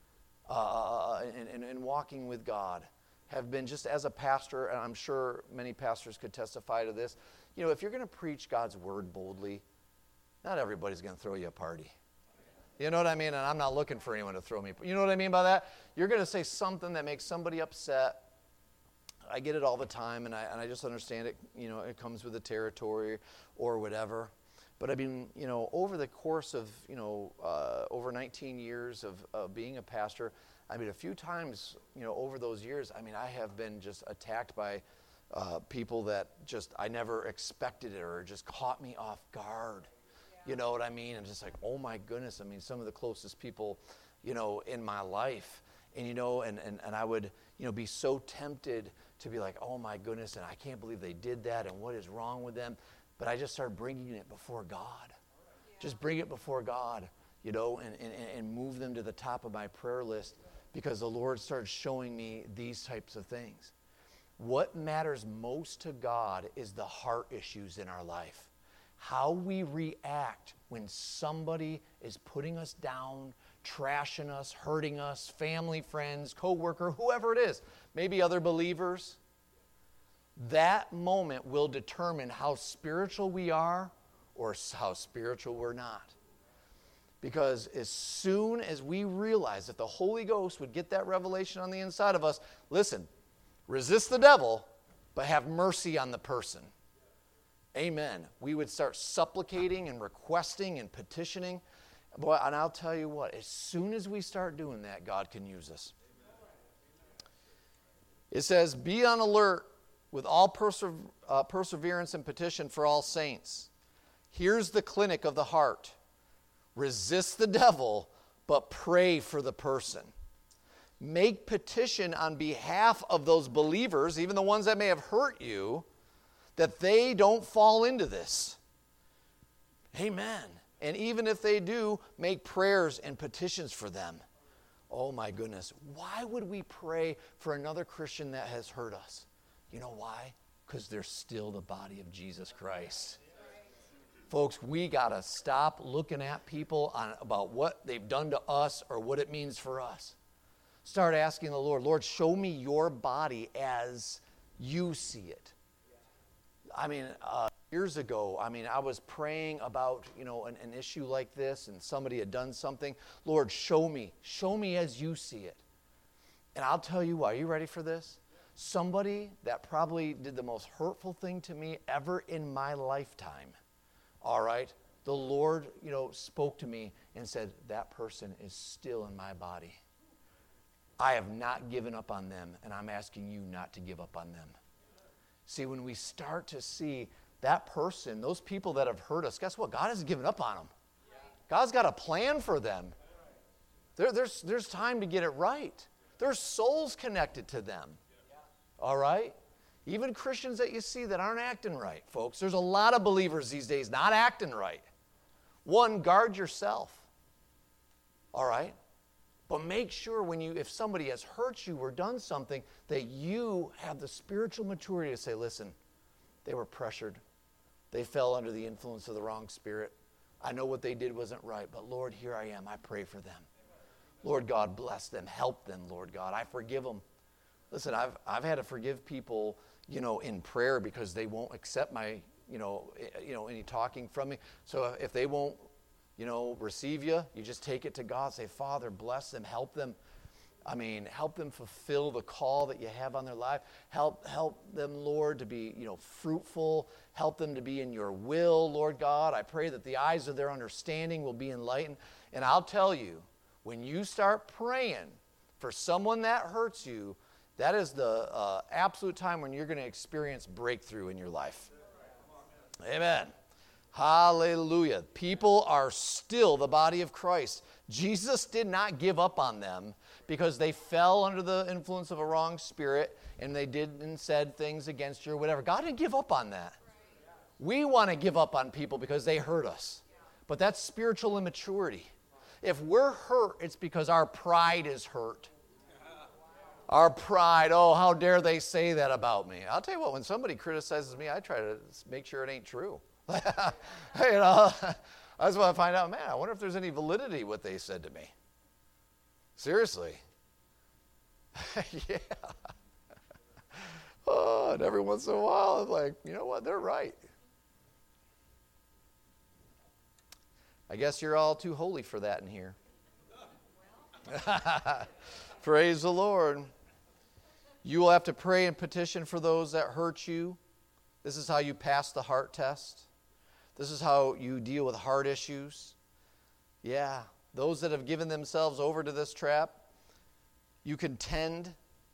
in walking with God have been just as a pastor, and I'm sure many pastors could testify to this. If you're going to preach God's word boldly, not everybody's going to throw you a party. You know what I mean? And I'm not looking for anyone to throw me. You know what I mean by that? You're going to say something that makes somebody upset. I get it all the time, and I just understand it. It comes with the territory or whatever. But over the course of, over 19 years of being a pastor, a few times, over those years, I have been just attacked by people that just, I never expected it or just caught me off guard. You know what I mean? And just like, oh my goodness, some of the closest people, in my life. And, and I would, be so tempted to be like, oh my goodness, and I can't believe they did that, and what is wrong with them? But I just started bringing it before God. Just bring it before God, and move them to the top of my prayer list because the Lord started showing me these types of things. What matters most to God is the heart issues in our life. How we react when somebody is putting us down, trashing us, hurting us, family, friends, co-worker, whoever it is, maybe other believers. That moment will determine how spiritual we are or how spiritual we're not. Because as soon as we realize that the Holy Ghost would get that revelation on the inside of us, listen, resist the devil, but have mercy on the person. Amen. We would start supplicating and requesting and petitioning. Boy, and I'll tell you what, as soon as we start doing that, God can use us. It says, be on alert with all perseverance and petition for all saints. Here's the clinic of the heart. Resist the devil, but pray for the person. Make petition on behalf of those believers, even the ones that may have hurt you, that they don't fall into this. Amen. And even if they do, make prayers and petitions for them. Oh my goodness. Why would we pray for another Christian that has hurt us? You know why? Because they're still the body of Jesus Christ. Folks, we got to stop looking at people about what they've done to us or what it means for us. Start asking the Lord, Lord, show me your body as you see it. Years ago, I was praying about, an issue like this and somebody had done something. Lord, show me as you see it. And I'll tell you why. Are you ready for this? Somebody that probably did the most hurtful thing to me ever in my lifetime. All right? The Lord, spoke to me and said, that person is still in my body. I have not given up on them, and I'm asking you not to give up on them. See, when we start to see that person, those people that have hurt us, guess what? God hasn't given up on them. God's got a plan for them. There's time to get it right. There's souls connected to them. All right? Even Christians that you see that aren't acting right, folks. There's a lot of believers these days not acting right. One, guard yourself. All right? But make sure if somebody has hurt you or done something, that you have the spiritual maturity to say, listen, they were pressured. They fell under the influence of the wrong spirit. I know what they did wasn't right, but Lord, here I am. I pray for them. Lord God, bless them. Help them, Lord God. I forgive them. Listen, I've had to forgive people, in prayer because they won't accept my, any talking from me. So if they won't, receive you, you just take it to God. Say, Father, bless them, help them. Help them fulfill the call that you have on their life. Help them, Lord, to be, fruitful. Help them to be in your will, Lord God. I pray that the eyes of their understanding will be enlightened. And I'll tell you, when you start praying for someone that hurts you, that is the absolute time when you're going to experience breakthrough in your life. Amen. Hallelujah. People are still the body of Christ. Jesus did not give up on them because they fell under the influence of a wrong spirit and they did and said things against you or whatever. God didn't give up on that. We want to give up on people because they hurt us. But that's spiritual immaturity. If we're hurt, it's because our pride is hurt. Our pride, oh, how dare they say that about me? I'll tell you what, when somebody criticizes me, I try to make sure it ain't true. I just want to find out, man, I wonder if there's any validity what they said to me. Seriously. Yeah. Oh, and every once in a while, I'm like, you know what, they're right. I guess you're all too holy for that in here. Praise the Lord. You will have to pray and petition for those that hurt you. This is how you pass the heart test. This is how you deal with heart issues. Yeah, those that have given themselves over to this trap, you contend,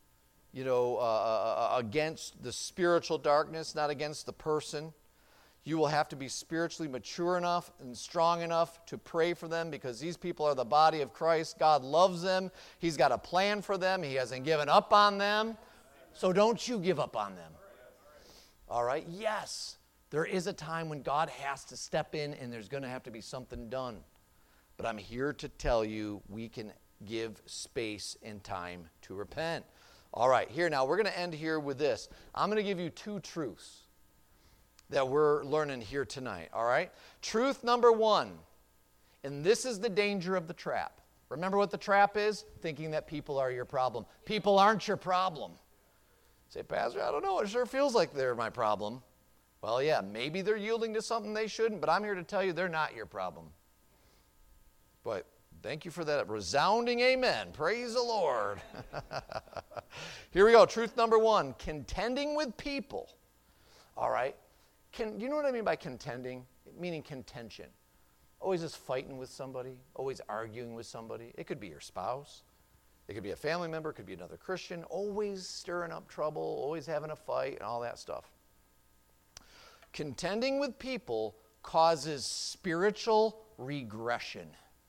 against the spiritual darkness, not against the person. You will have to be spiritually mature enough and strong enough to pray for them because these people are the body of Christ. God loves them. He's got a plan for them. He hasn't given up on them. So don't you give up on them. All right? Yes, there is a time when God has to step in and there's going to have to be something done. But I'm here to tell you we can give space and time to repent. All right, here now, we're going to end here with this. I'm going to give you two truths that we're learning here tonight, all right? Truth number one, and this is the danger of the trap. Remember what the trap is? Thinking that people are your problem. People aren't your problem. Say, Pastor, I don't know. It sure feels like they're my problem. Well, yeah, maybe they're yielding to something they shouldn't, but I'm here to tell you they're not your problem. But thank you for that resounding amen. Praise the Lord. Here we go. Truth number one, contending with people. All right. You know what I mean by contending? Meaning contention. Always just fighting with somebody, always arguing with somebody. It could be your spouse. It could be a family member. It could be another Christian. Always stirring up trouble, always having a fight and all that stuff. Contending with people causes spiritual regression.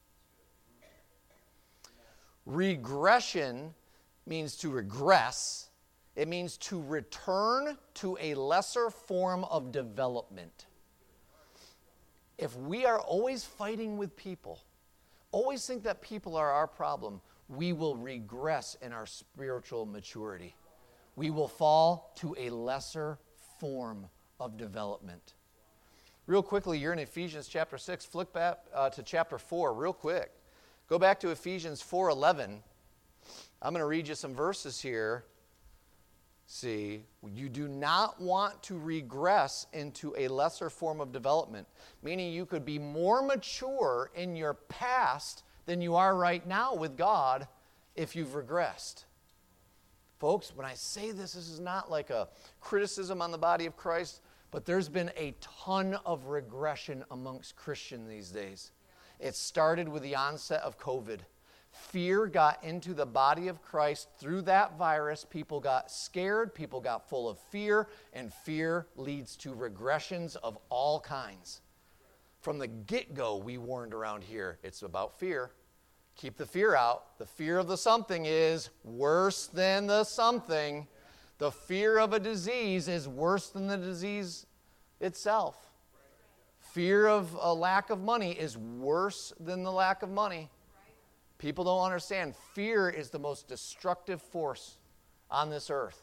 Regression means to regress. It means to return to a lesser form of development. If we are always fighting with people, always think that people are our problem, we will regress in our spiritual maturity. We will fall to a lesser form of development. Real quickly, you're in Ephesians chapter 6. Flick back to chapter 4 real quick. Go back to Ephesians 4:11. I'm going to read you some verses here. See, you do not want to regress into a lesser form of development, meaning you could be more mature in your past than you are right now with God if you've regressed. Folks, when I say this is not like a criticism on the body of Christ, but there's been a ton of regression amongst Christians these days. It started with the onset of COVID. Fear got into the body of Christ through that virus. People got scared. People got full of fear. And fear leads to regressions of all kinds. From the get-go, we warned around here, it's about fear. Keep the fear out. The fear of the something is worse than the something. The fear of a disease is worse than the disease itself. Fear of a lack of money is worse than the lack of money. People don't understand. Fear is the most destructive force on this earth.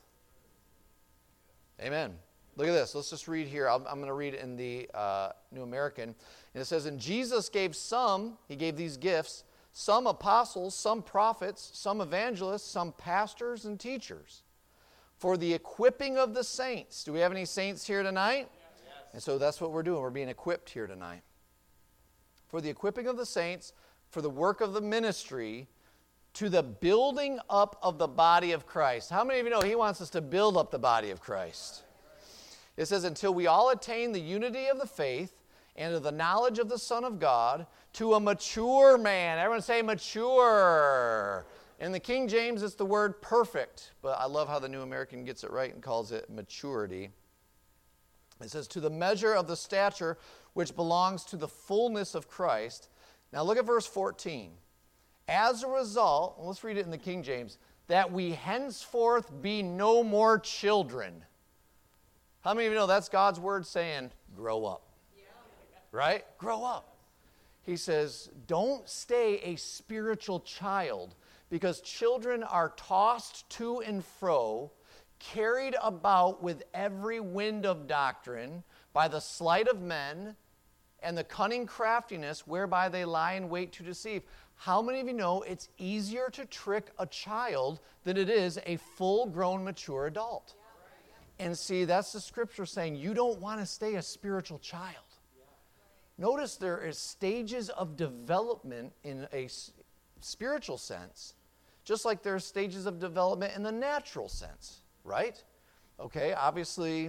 Amen. Look at this. Let's just read here. I'm going to read in the New American. And it says, and Jesus gave some, he gave these gifts, some apostles, some prophets, some evangelists, some pastors and teachers, for the equipping of the saints. Do we have any saints here tonight? Yes. And so that's what we're doing. We're being equipped here tonight. For the equipping of the saints, for the work of the ministry, to the building up of the body of Christ. How many of you know He wants us to build up the body of Christ? It says, until we all attain the unity of the faith and of the knowledge of the Son of God, to a mature man. Everyone say mature. In the King James, it's the word perfect, but I love how the New American gets it right and calls it maturity. It says, to the measure of the stature which belongs to the fullness of Christ. Now look at verse 14. As a result, let's read it in the King James, that we henceforth be no more children. How many of you know that's God's word saying, grow up? Yeah. Right? Grow up. He says, don't stay a spiritual child, because children are tossed to and fro, carried about with every wind of doctrine, by the sleight of men, and the cunning craftiness whereby they lie in wait to deceive. How many of you know it's easier to trick a child than it is a full-grown, mature adult? And see, that's the scripture saying you don't want to stay a spiritual child. Notice there is stages of development in a spiritual sense, just like there are stages of development in the natural sense, right? Okay, obviously,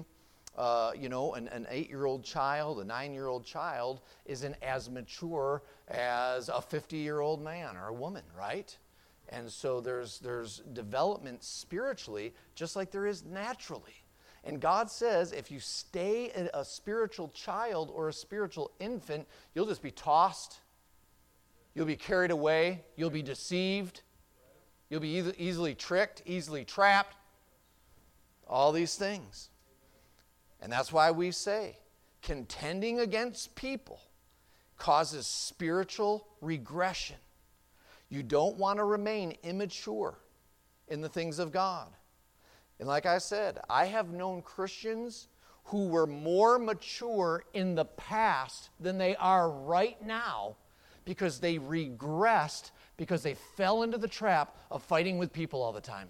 an 8-year-old child, a 9-year-old child isn't as mature as a 50-year-old man or a woman, right? And so there's development spiritually just like there is naturally. And God says if you stay a spiritual child or a spiritual infant, you'll just be tossed, you'll be carried away, you'll be deceived, you'll be easily tricked, easily trapped, all these things. And that's why we say contending against people causes spiritual regression. You don't want to remain immature in the things of God. And like I said, I have known Christians who were more mature in the past than they are right now because they regressed because they fell into the trap of fighting with people all the time.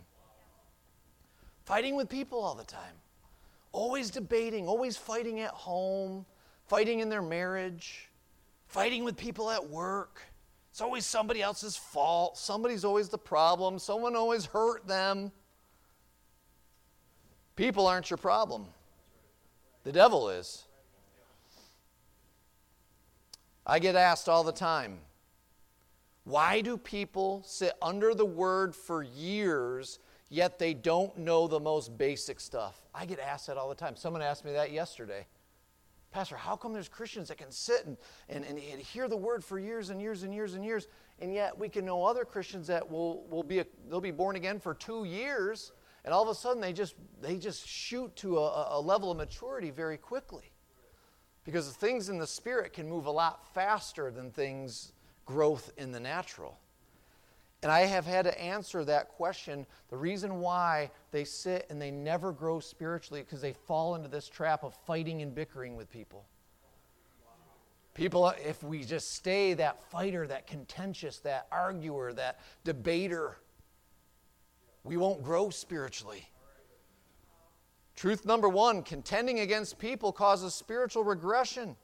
Fighting with people all the time. Always debating, always fighting at home, fighting in their marriage, fighting with people at work. It's always somebody else's fault. Somebody's always the problem. Someone always hurt them. People aren't your problem. The devil is. I get asked all the time, why do people sit under the word for years, yet they don't know the most basic stuff? I get asked that all the time. Someone asked me that yesterday. Pastor, how come there's Christians that can sit and hear the word for years and years and years and years, and yet we can know other Christians that they'll be born again for 2 years, and all of a sudden they just shoot to a level of maturity very quickly. Because things in the spirit can move a lot faster than things growth in the natural. And I have had to answer that question. The reason why they sit and they never grow spiritually because they fall into this trap of fighting and bickering with people. People, if we just stay that fighter, that contentious, that arguer, that debater, we won't grow spiritually. Truth number 1, contending against people causes spiritual regression.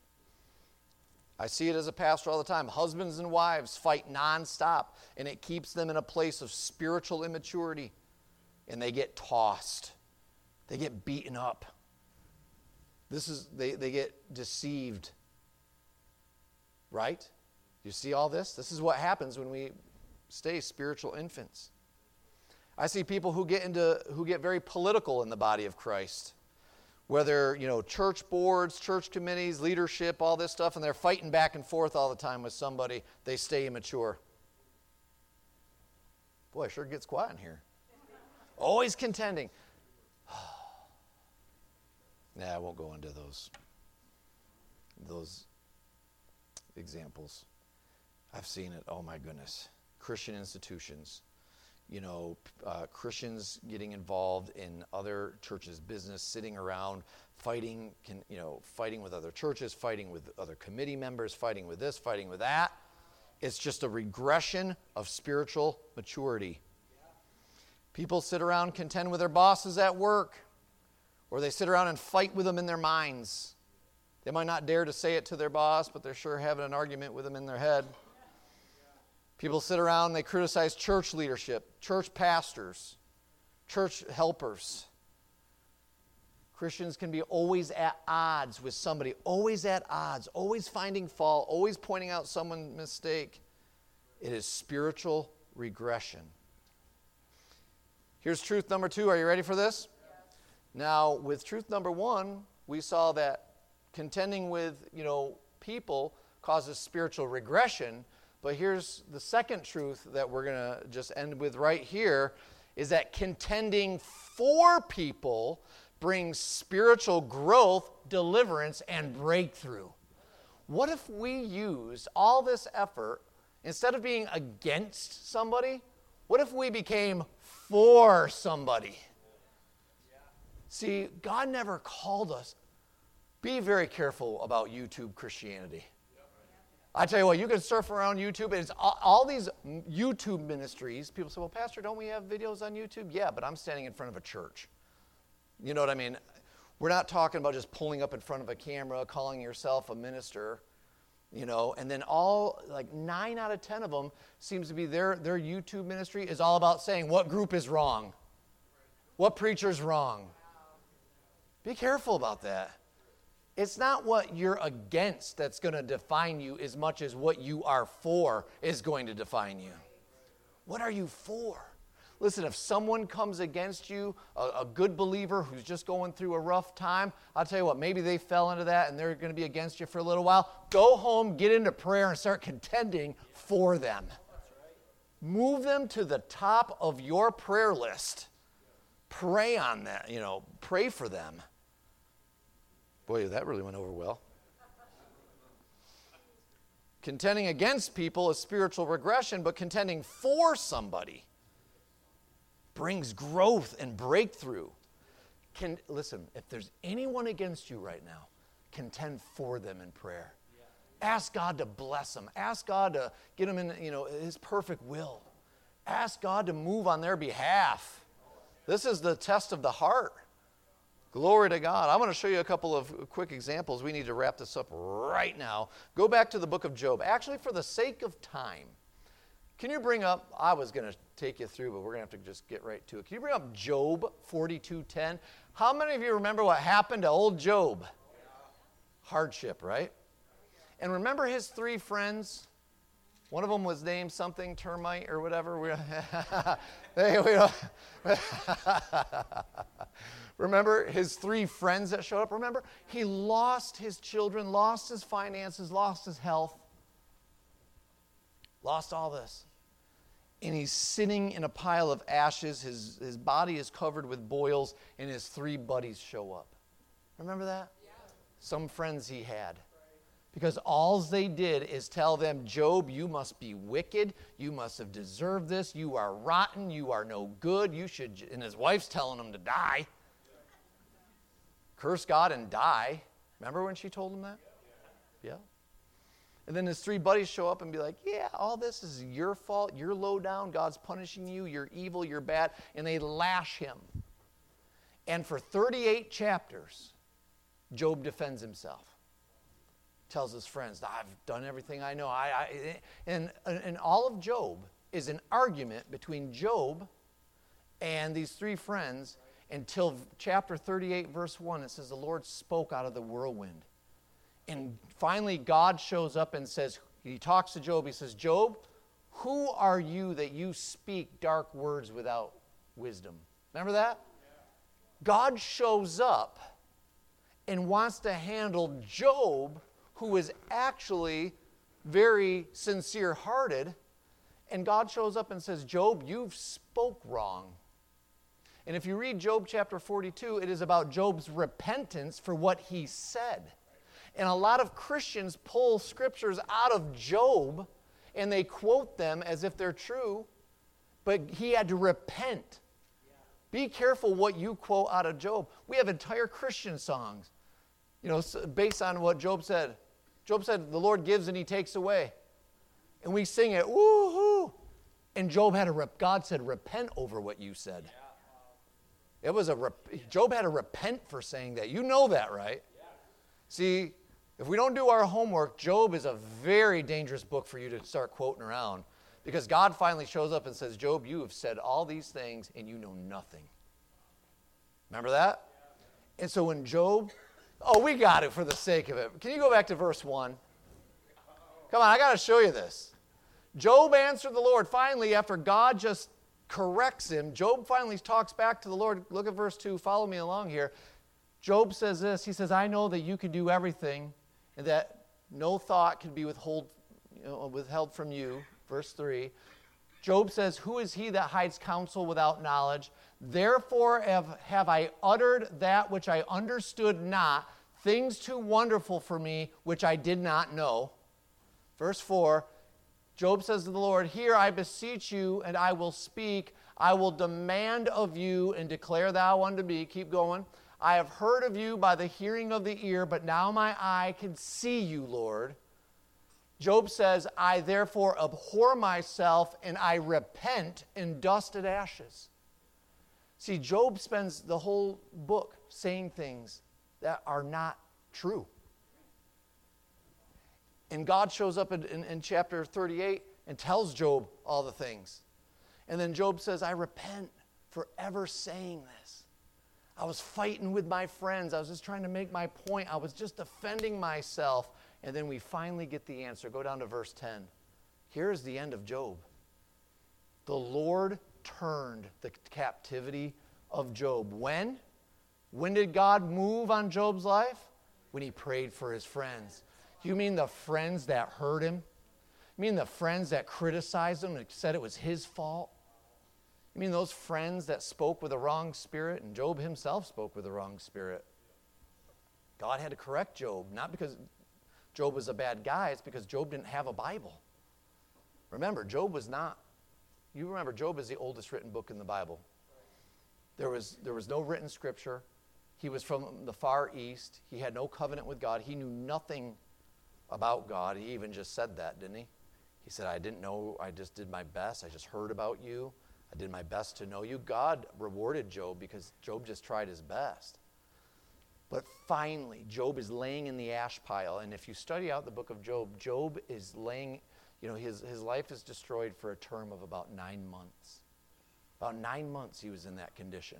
I see it as a pastor all the time. Husbands and wives fight nonstop, and it keeps them in a place of spiritual immaturity. And they get tossed. They get beaten up. They get deceived. Right? You see all this? This is what happens when we stay spiritual infants. I see people who get very political in the body of Christ. Whether, church boards, church committees, leadership, all this stuff, and they're fighting back and forth all the time with somebody, they stay immature. Boy, it sure gets quiet in here. Always contending. I won't go into those examples. I've seen it. Oh my goodness. Christian institutions. Christians getting involved in other churches' business, sitting around, fighting with other churches, fighting with other committee members, fighting with this, fighting with that. It's just a regression of spiritual maturity. People sit around, contend with their bosses at work, or they sit around and fight with them in their minds. They might not dare to say it to their boss, but they're sure having an argument with them in their head. People sit around, they criticize church leadership, church pastors, church helpers. Christians can be always at odds with somebody, always at odds, always finding fault, always pointing out someone's mistake. It is spiritual regression. Here's truth number 2. Are you ready for this? Yes. Now, with truth number 1, we saw that contending with, people causes spiritual regression. But here's the second truth that we're going to just end with right here, is that contending for people brings spiritual growth, deliverance, and breakthrough. What if we used all this effort, instead of being against somebody, what if we became for somebody? See, God never called us. Be very careful about YouTube Christianity. I tell you what, you can surf around YouTube, and it's all these YouTube ministries. People say, well, Pastor, don't we have videos on YouTube? Yeah, but I'm standing in front of a church. You know what I mean? We're not talking about just pulling up in front of a camera, calling yourself a minister, and then 9 out of 10 of them seems to be their YouTube ministry is all about saying what group is wrong, what preacher's wrong. Be careful about that. It's not what you're against that's going to define you as much as what you are for is going to define you. What are you for? Listen, if someone comes against you, a good believer who's just going through a rough time, I'll tell you what, maybe they fell into that and they're going to be against you for a little while. Go home, get into prayer, and start contending for them. Move them to the top of your prayer list. Pray on that, pray for them. Boy, that really went over well. Contending against people is spiritual regression, but contending for somebody brings growth and breakthrough. Listen, if there's anyone against you right now, contend for them in prayer. Ask God to bless them. Ask God to get them in, His perfect will. Ask God to move on their behalf. This is the test of the heart. Glory to God. I want to show you a couple of quick examples. We need to wrap this up right now. Go back to the book of Job. Actually, for the sake of time, can you bring up, I was going to take you through, but we're going to have to just get right to it. Can you bring up Job 42:10? How many of you remember what happened to old Job? Hardship, right? And remember his 3 friends? One of them was named something, termite or whatever. Remember his 3 friends that showed up? Remember? He lost his children, lost his finances, lost his health, lost all this. And he's sitting in a pile of ashes. His body is covered with boils, and his 3 buddies show up. Remember that? Yeah. Some friends he had. Because all they did is tell them, Job, you must be wicked. You must have deserved this. You are rotten. You are no good. You should. And his wife's telling him to die. Curse God and die. Remember when she told him that? Yeah. And then his 3 buddies show up and be like, yeah, all this is your fault. You're low down. God's punishing you. You're evil. You're bad. And they lash him. And for 38 chapters, Job defends himself. Tells his friends, I've done everything I know. And all of Job is an argument between Job and these 3 friends until chapter 38, verse 1. It says, the Lord spoke out of the whirlwind. And finally, God shows up and says, he talks to Job. He says, Job, who are you that you speak dark words without wisdom? Remember that? God shows up and wants to handle Job, who is actually very sincere-hearted, and God shows up and says, Job, you've spoke wrong. And if you read Job chapter 42, it is about Job's repentance for what he said. And a lot of Christians pull scriptures out of Job, and they quote them as if they're true, but he had to repent. Be careful what you quote out of Job. We have entire Christian songs, based on what Job said. Job said, the Lord gives and he takes away. And we sing it, woo-hoo. And Job had God said, repent over what you said. It was Job had to repent for saying that. You know that, right? See, if we don't do our homework, Job is a very dangerous book for you to start quoting around. Because God finally shows up and says, Job, you have said all these things and you know nothing. Remember that? And so when Job, we got it for the sake of it. Can you go back to verse 1? Come on, I got to show you this. Job answered the Lord. Finally, after God just corrects him, Job finally talks back to the Lord. Look at verse 2. Follow me along here. Job says this. He says, I know that you can do everything and that no thought can be withheld from you. Verse 3. Job says, who is he that hides counsel without knowledge? Therefore have I uttered that which I understood not, things too wonderful for me, which I did not know. Verse 4. Job says to the Lord, here I beseech you, and I will speak. I will demand of you, and declare thou unto me. Keep going. I have heard of you by the hearing of the ear, but now my eye can see you, Lord. Job says, I therefore abhor myself, and I repent in dust and ashes. See, Job spends the whole book saying things that are not true. And God shows up in chapter 38 and tells Job all the things. And then Job says, I repent for ever saying this. I was fighting with my friends. I was just trying to make my point. I was just defending myself. And then we finally get the answer. Go down to verse 10. Here's the end of Job. The Lord turned the captivity of Job. When? When did God move on Job's life? When he prayed for his friends. You mean the friends that hurt him? You mean the friends that criticized him and said it was his fault? You mean those friends that spoke with a wrong spirit? And Job himself spoke with a wrong spirit. God had to correct Job, not because Job was a bad guy, it's because Job didn't have a Bible. Remember, Job was not. You remember, Job is the oldest written book in the Bible. There was no written scripture. He was from the Far East. He had no covenant with God. He knew nothing about God. He even just said that, didn't he? He said, I didn't know, I just did my best. I just heard about you. I did my best to know you. God rewarded Job because Job just tried his best. But finally, Job is laying in the ash pile. And if you study out the book of Job, Job is laying, his life is destroyed for a term of about 9 months. About 9 months he was in that condition.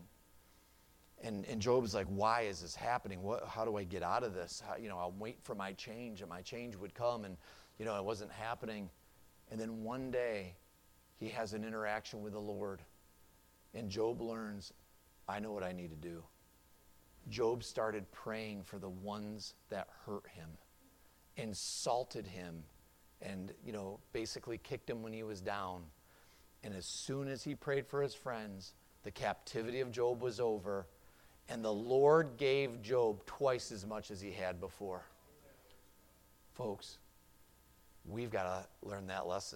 And Job's like, why is this happening? How do I get out of this? I'll wait for my change, and my change would come, and, it wasn't happening. And then one day, he has an interaction with the Lord, and Job learns, I know what I need to do. Job started praying for the ones that hurt him, insulted him, and, basically kicked him when he was down. And as soon as he prayed for his friends, the captivity of Job was over. And the Lord gave Job twice as much as he had before. Folks, we've got to learn that lesson.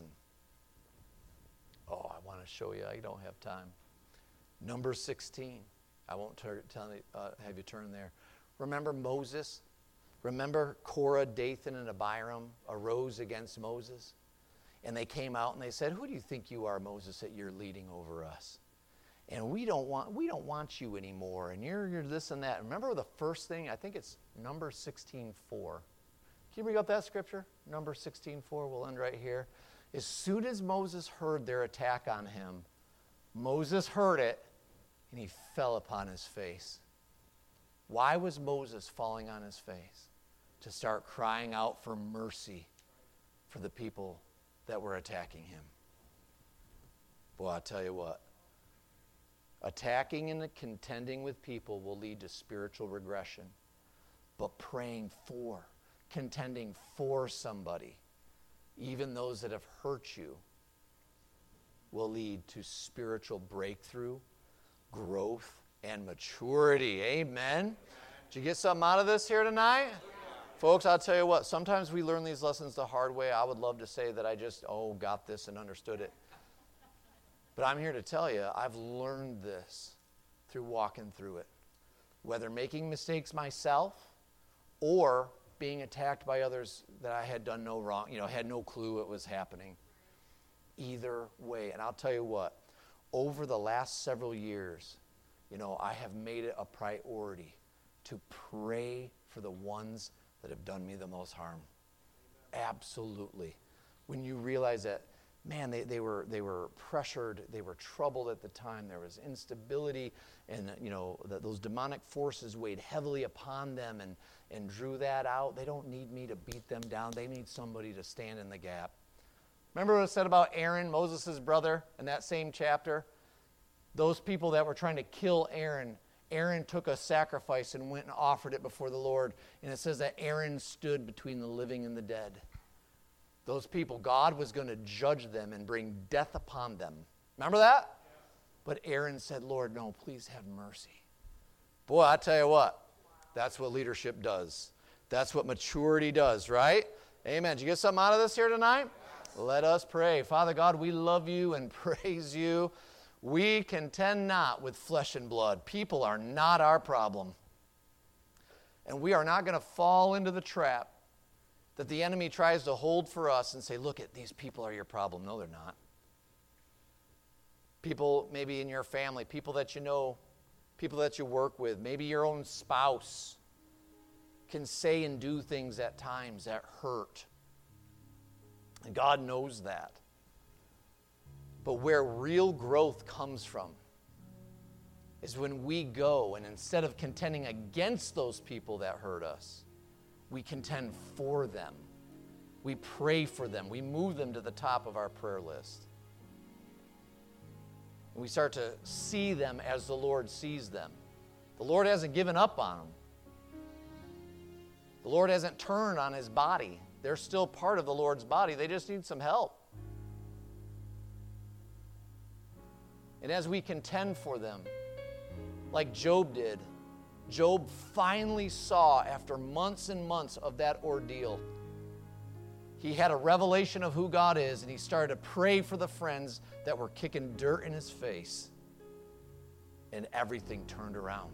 I want to show you. I don't have time. Numbers 16. I won't have you turn there. Remember Moses? Remember Korah, Dathan, and Abiram arose against Moses? And they came out and they said, who do you think you are, Moses, that you're leading over us? And we don't want you anymore, and you're this and that. Remember the first thing, I think it's Numbers 16:4. Can you bring up that scripture? Numbers 16:4, we'll end right here. As soon as Moses heard their attack on him, Moses heard it, and he fell upon his face. Why was Moses falling on his face? To start crying out for mercy for the people that were attacking him. Boy, I'll tell you what. Attacking and contending with people will lead to spiritual regression. But praying for, contending for somebody, even those that have hurt you, will lead to spiritual breakthrough, growth, and maturity. Amen? Did you get something out of this here tonight? Folks, I'll tell you what, sometimes we learn these lessons the hard way. I would love to say that I just, got this and understood it. But I'm here to tell you, I've learned this through walking through it. Whether making mistakes myself or being attacked by others that I had done no wrong, had no clue it was happening. either way. And I'll tell you what, over the last several years, I have made it a priority to pray for the ones that have done me the most harm. Absolutely. When you realize that, man, they were pressured, they were troubled at the time, there was instability, and those demonic forces weighed heavily upon them and drew that out. They don't need me to beat them down. They need somebody to stand in the gap. Remember what it said about Aaron, Moses' brother, in that same chapter? Those people that were trying to kill Aaron took a sacrifice and went and offered it before the Lord. And it says that Aaron stood between the living and the dead. Those people, God was going to judge them and bring death upon them. Remember that? But Aaron said, Lord, no, please have mercy. Boy, I tell you what, that's what leadership does. That's what maturity does, right? Amen. Did you get something out of this here tonight? Let us pray. Father God, we love you and praise you. We contend not with flesh and blood. People are not our problem. And we are not going to fall into the trap that the enemy tries to hold for us and say, look, these people are your problem. No, they're not. People maybe in your family, people that you know, people that you work with, maybe your own spouse can say and do things at times that hurt. And God knows that. But where real growth comes from is when we go and instead of contending against those people that hurt us, we contend for them. We pray for them. We move them to the top of our prayer list. And we start to see them as the Lord sees them. The Lord hasn't given up on them. The Lord hasn't turned on his body. They're still part of the Lord's body. They just need some help. And as we contend for them, like Job did, Job finally saw, after months and months of that ordeal, he had a revelation of who God is, and he started to pray for the friends that were kicking dirt in his face, and everything turned around.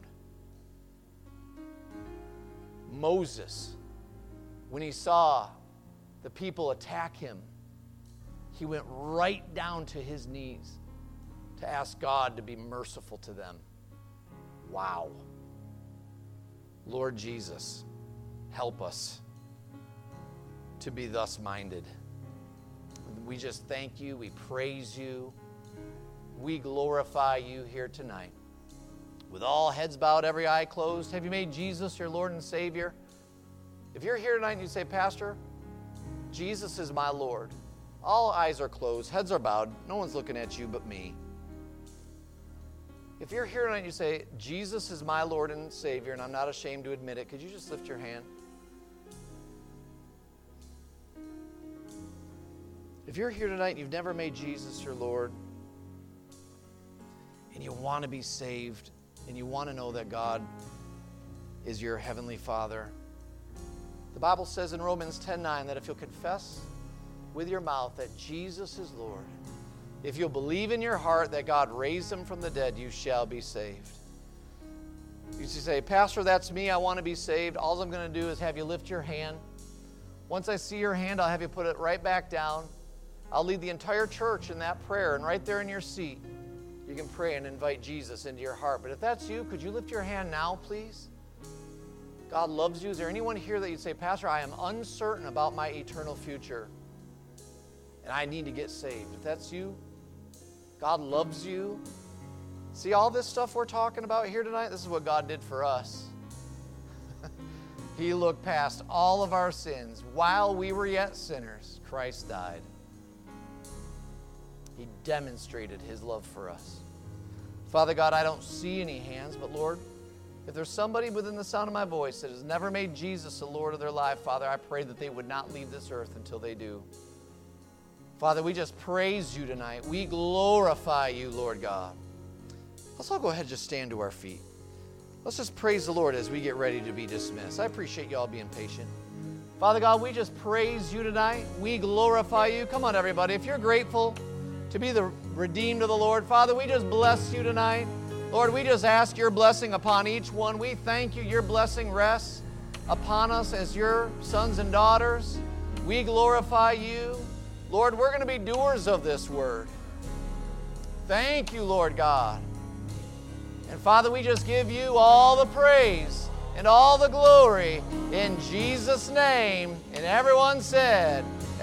Moses, when he saw the people attack him, he went right down to his knees to ask God to be merciful to them. Wow. Lord Jesus, help us to be thus minded. We just thank you. We praise you. We glorify you here tonight. With all heads bowed, every eye closed, have you made Jesus your Lord and Savior? If you're here tonight and you say, Pastor, Jesus is my Lord. All eyes are closed, heads are bowed. No one's looking at you but me. If you're here tonight and you say, Jesus is my Lord and Savior, and I'm not ashamed to admit it, could you just lift your hand? If you're here tonight and you've never made Jesus your Lord, and you want to be saved, and you want to know that God is your heavenly Father, the Bible says in Romans 10:9 that if you'll confess with your mouth that Jesus is Lord, if you'll believe in your heart that God raised him from the dead, you shall be saved. You say, Pastor, that's me. I want to be saved. All I'm going to do is have you lift your hand. Once I see your hand, I'll have you put it right back down. I'll lead the entire church in that prayer, and right there in your seat, you can pray and invite Jesus into your heart. But if that's you, could you lift your hand now, please? God loves you. Is there anyone here that you'd say, Pastor, I am uncertain about my eternal future, and I need to get saved? If that's you, God loves you. See all this stuff we're talking about here tonight? This is what God did for us. He looked past all of our sins. While we were yet sinners, Christ died. He demonstrated his love for us. Father God, I don't see any hands, but Lord, if there's somebody within the sound of my voice that has never made Jesus the Lord of their life, Father, I pray that they would not leave this earth until they do. Father, we just praise you tonight. We glorify you, Lord God. Let's all go ahead and just stand to our feet. Let's just praise the Lord as we get ready to be dismissed. I appreciate you all being patient. Father God, we just praise you tonight. We glorify you. Come on, everybody. If you're grateful to be the redeemed of the Lord, Father, we just bless you tonight. Lord, we just ask your blessing upon each one. We thank you. Your blessing rests upon us as your sons and daughters. We glorify you. Lord, we're going to be doers of this word. Thank you, Lord God. And Father, we just give you all the praise and all the glory in Jesus' name. And everyone said,